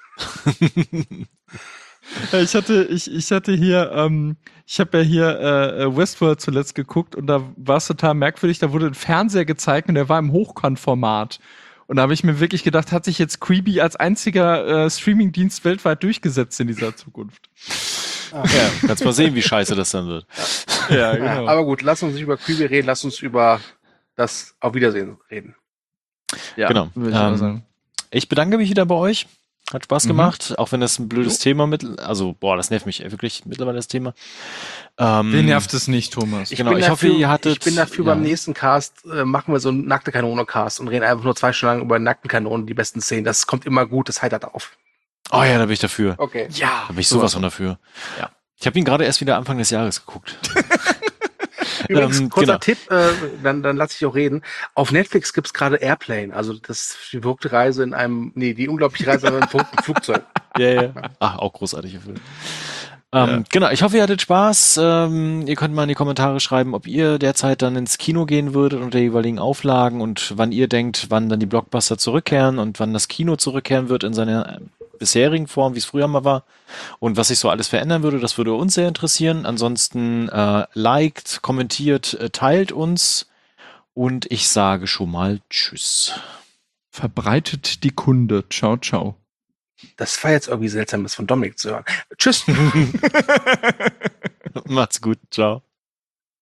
Ich hatte, ich, ich hatte hier, ähm, ich habe ja hier äh, Westworld zuletzt geguckt und da war es total merkwürdig, da wurde ein Fernseher gezeigt und der war im Hochkant-Format. Und da habe ich mir wirklich gedacht, hat sich jetzt Quibi als einziger äh, Streamingdienst weltweit durchgesetzt in dieser Zukunft. Ah. Ja, kannst mal sehen, wie scheiße das dann wird. Ja, Ja, aber gut, lass uns nicht über Quibi reden, lass uns über das Auf Wiedersehen reden. Ja, Genau. würde ich auch Ähm, sagen. Ich bedanke mich wieder bei euch. Hat Spaß Mhm. gemacht, auch wenn das ein blödes Thema mit, also boah, das nervt mich wirklich mittlerweile das Thema. Ähm, Wen nervt es nicht, Thomas? Genau, ich hoffe, dafür, ihr hattet- Ich bin dafür ja. beim nächsten Cast, äh, machen wir so einen Nackte Kanone-Cast und reden einfach nur zwei Stunden lang über Nackten Kanonen, die besten Szenen. Das kommt immer gut, das heitert auf. Oh ja, da bin ich dafür. Okay. Ja, Da bin ich sowas von dafür. Ja. Ich habe ihn gerade erst wieder Anfang des Jahres geguckt. Übrigens, Ähm, kurzer genau. Tipp, äh, dann, dann lasse ich auch reden. Auf Netflix gibt's gerade Airplane, also das die verrückte Reise in einem, nee, die unglaubliche Reise in einem verrückten Flugzeug. Ja, ja. Ach, auch großartiger Film. Ähm, Ja. Genau, ich hoffe, ihr hattet Spaß. Ähm, ihr könnt mal in die Kommentare schreiben, ob ihr derzeit dann ins Kino gehen würdet unter jeweiligen Auflagen und wann ihr denkt, wann dann die Blockbuster zurückkehren und wann das Kino zurückkehren wird in seiner bisherigen Form, wie es früher mal war und was sich so alles verändern würde. Das würde uns sehr interessieren. Ansonsten äh, liked, kommentiert, äh, teilt uns und ich sage schon mal Tschüss. Verbreitet die Kunde. Ciao, ciao. Das war jetzt irgendwie seltsam, das von Dominik zu hören. Tschüss. Macht's gut. Ciao.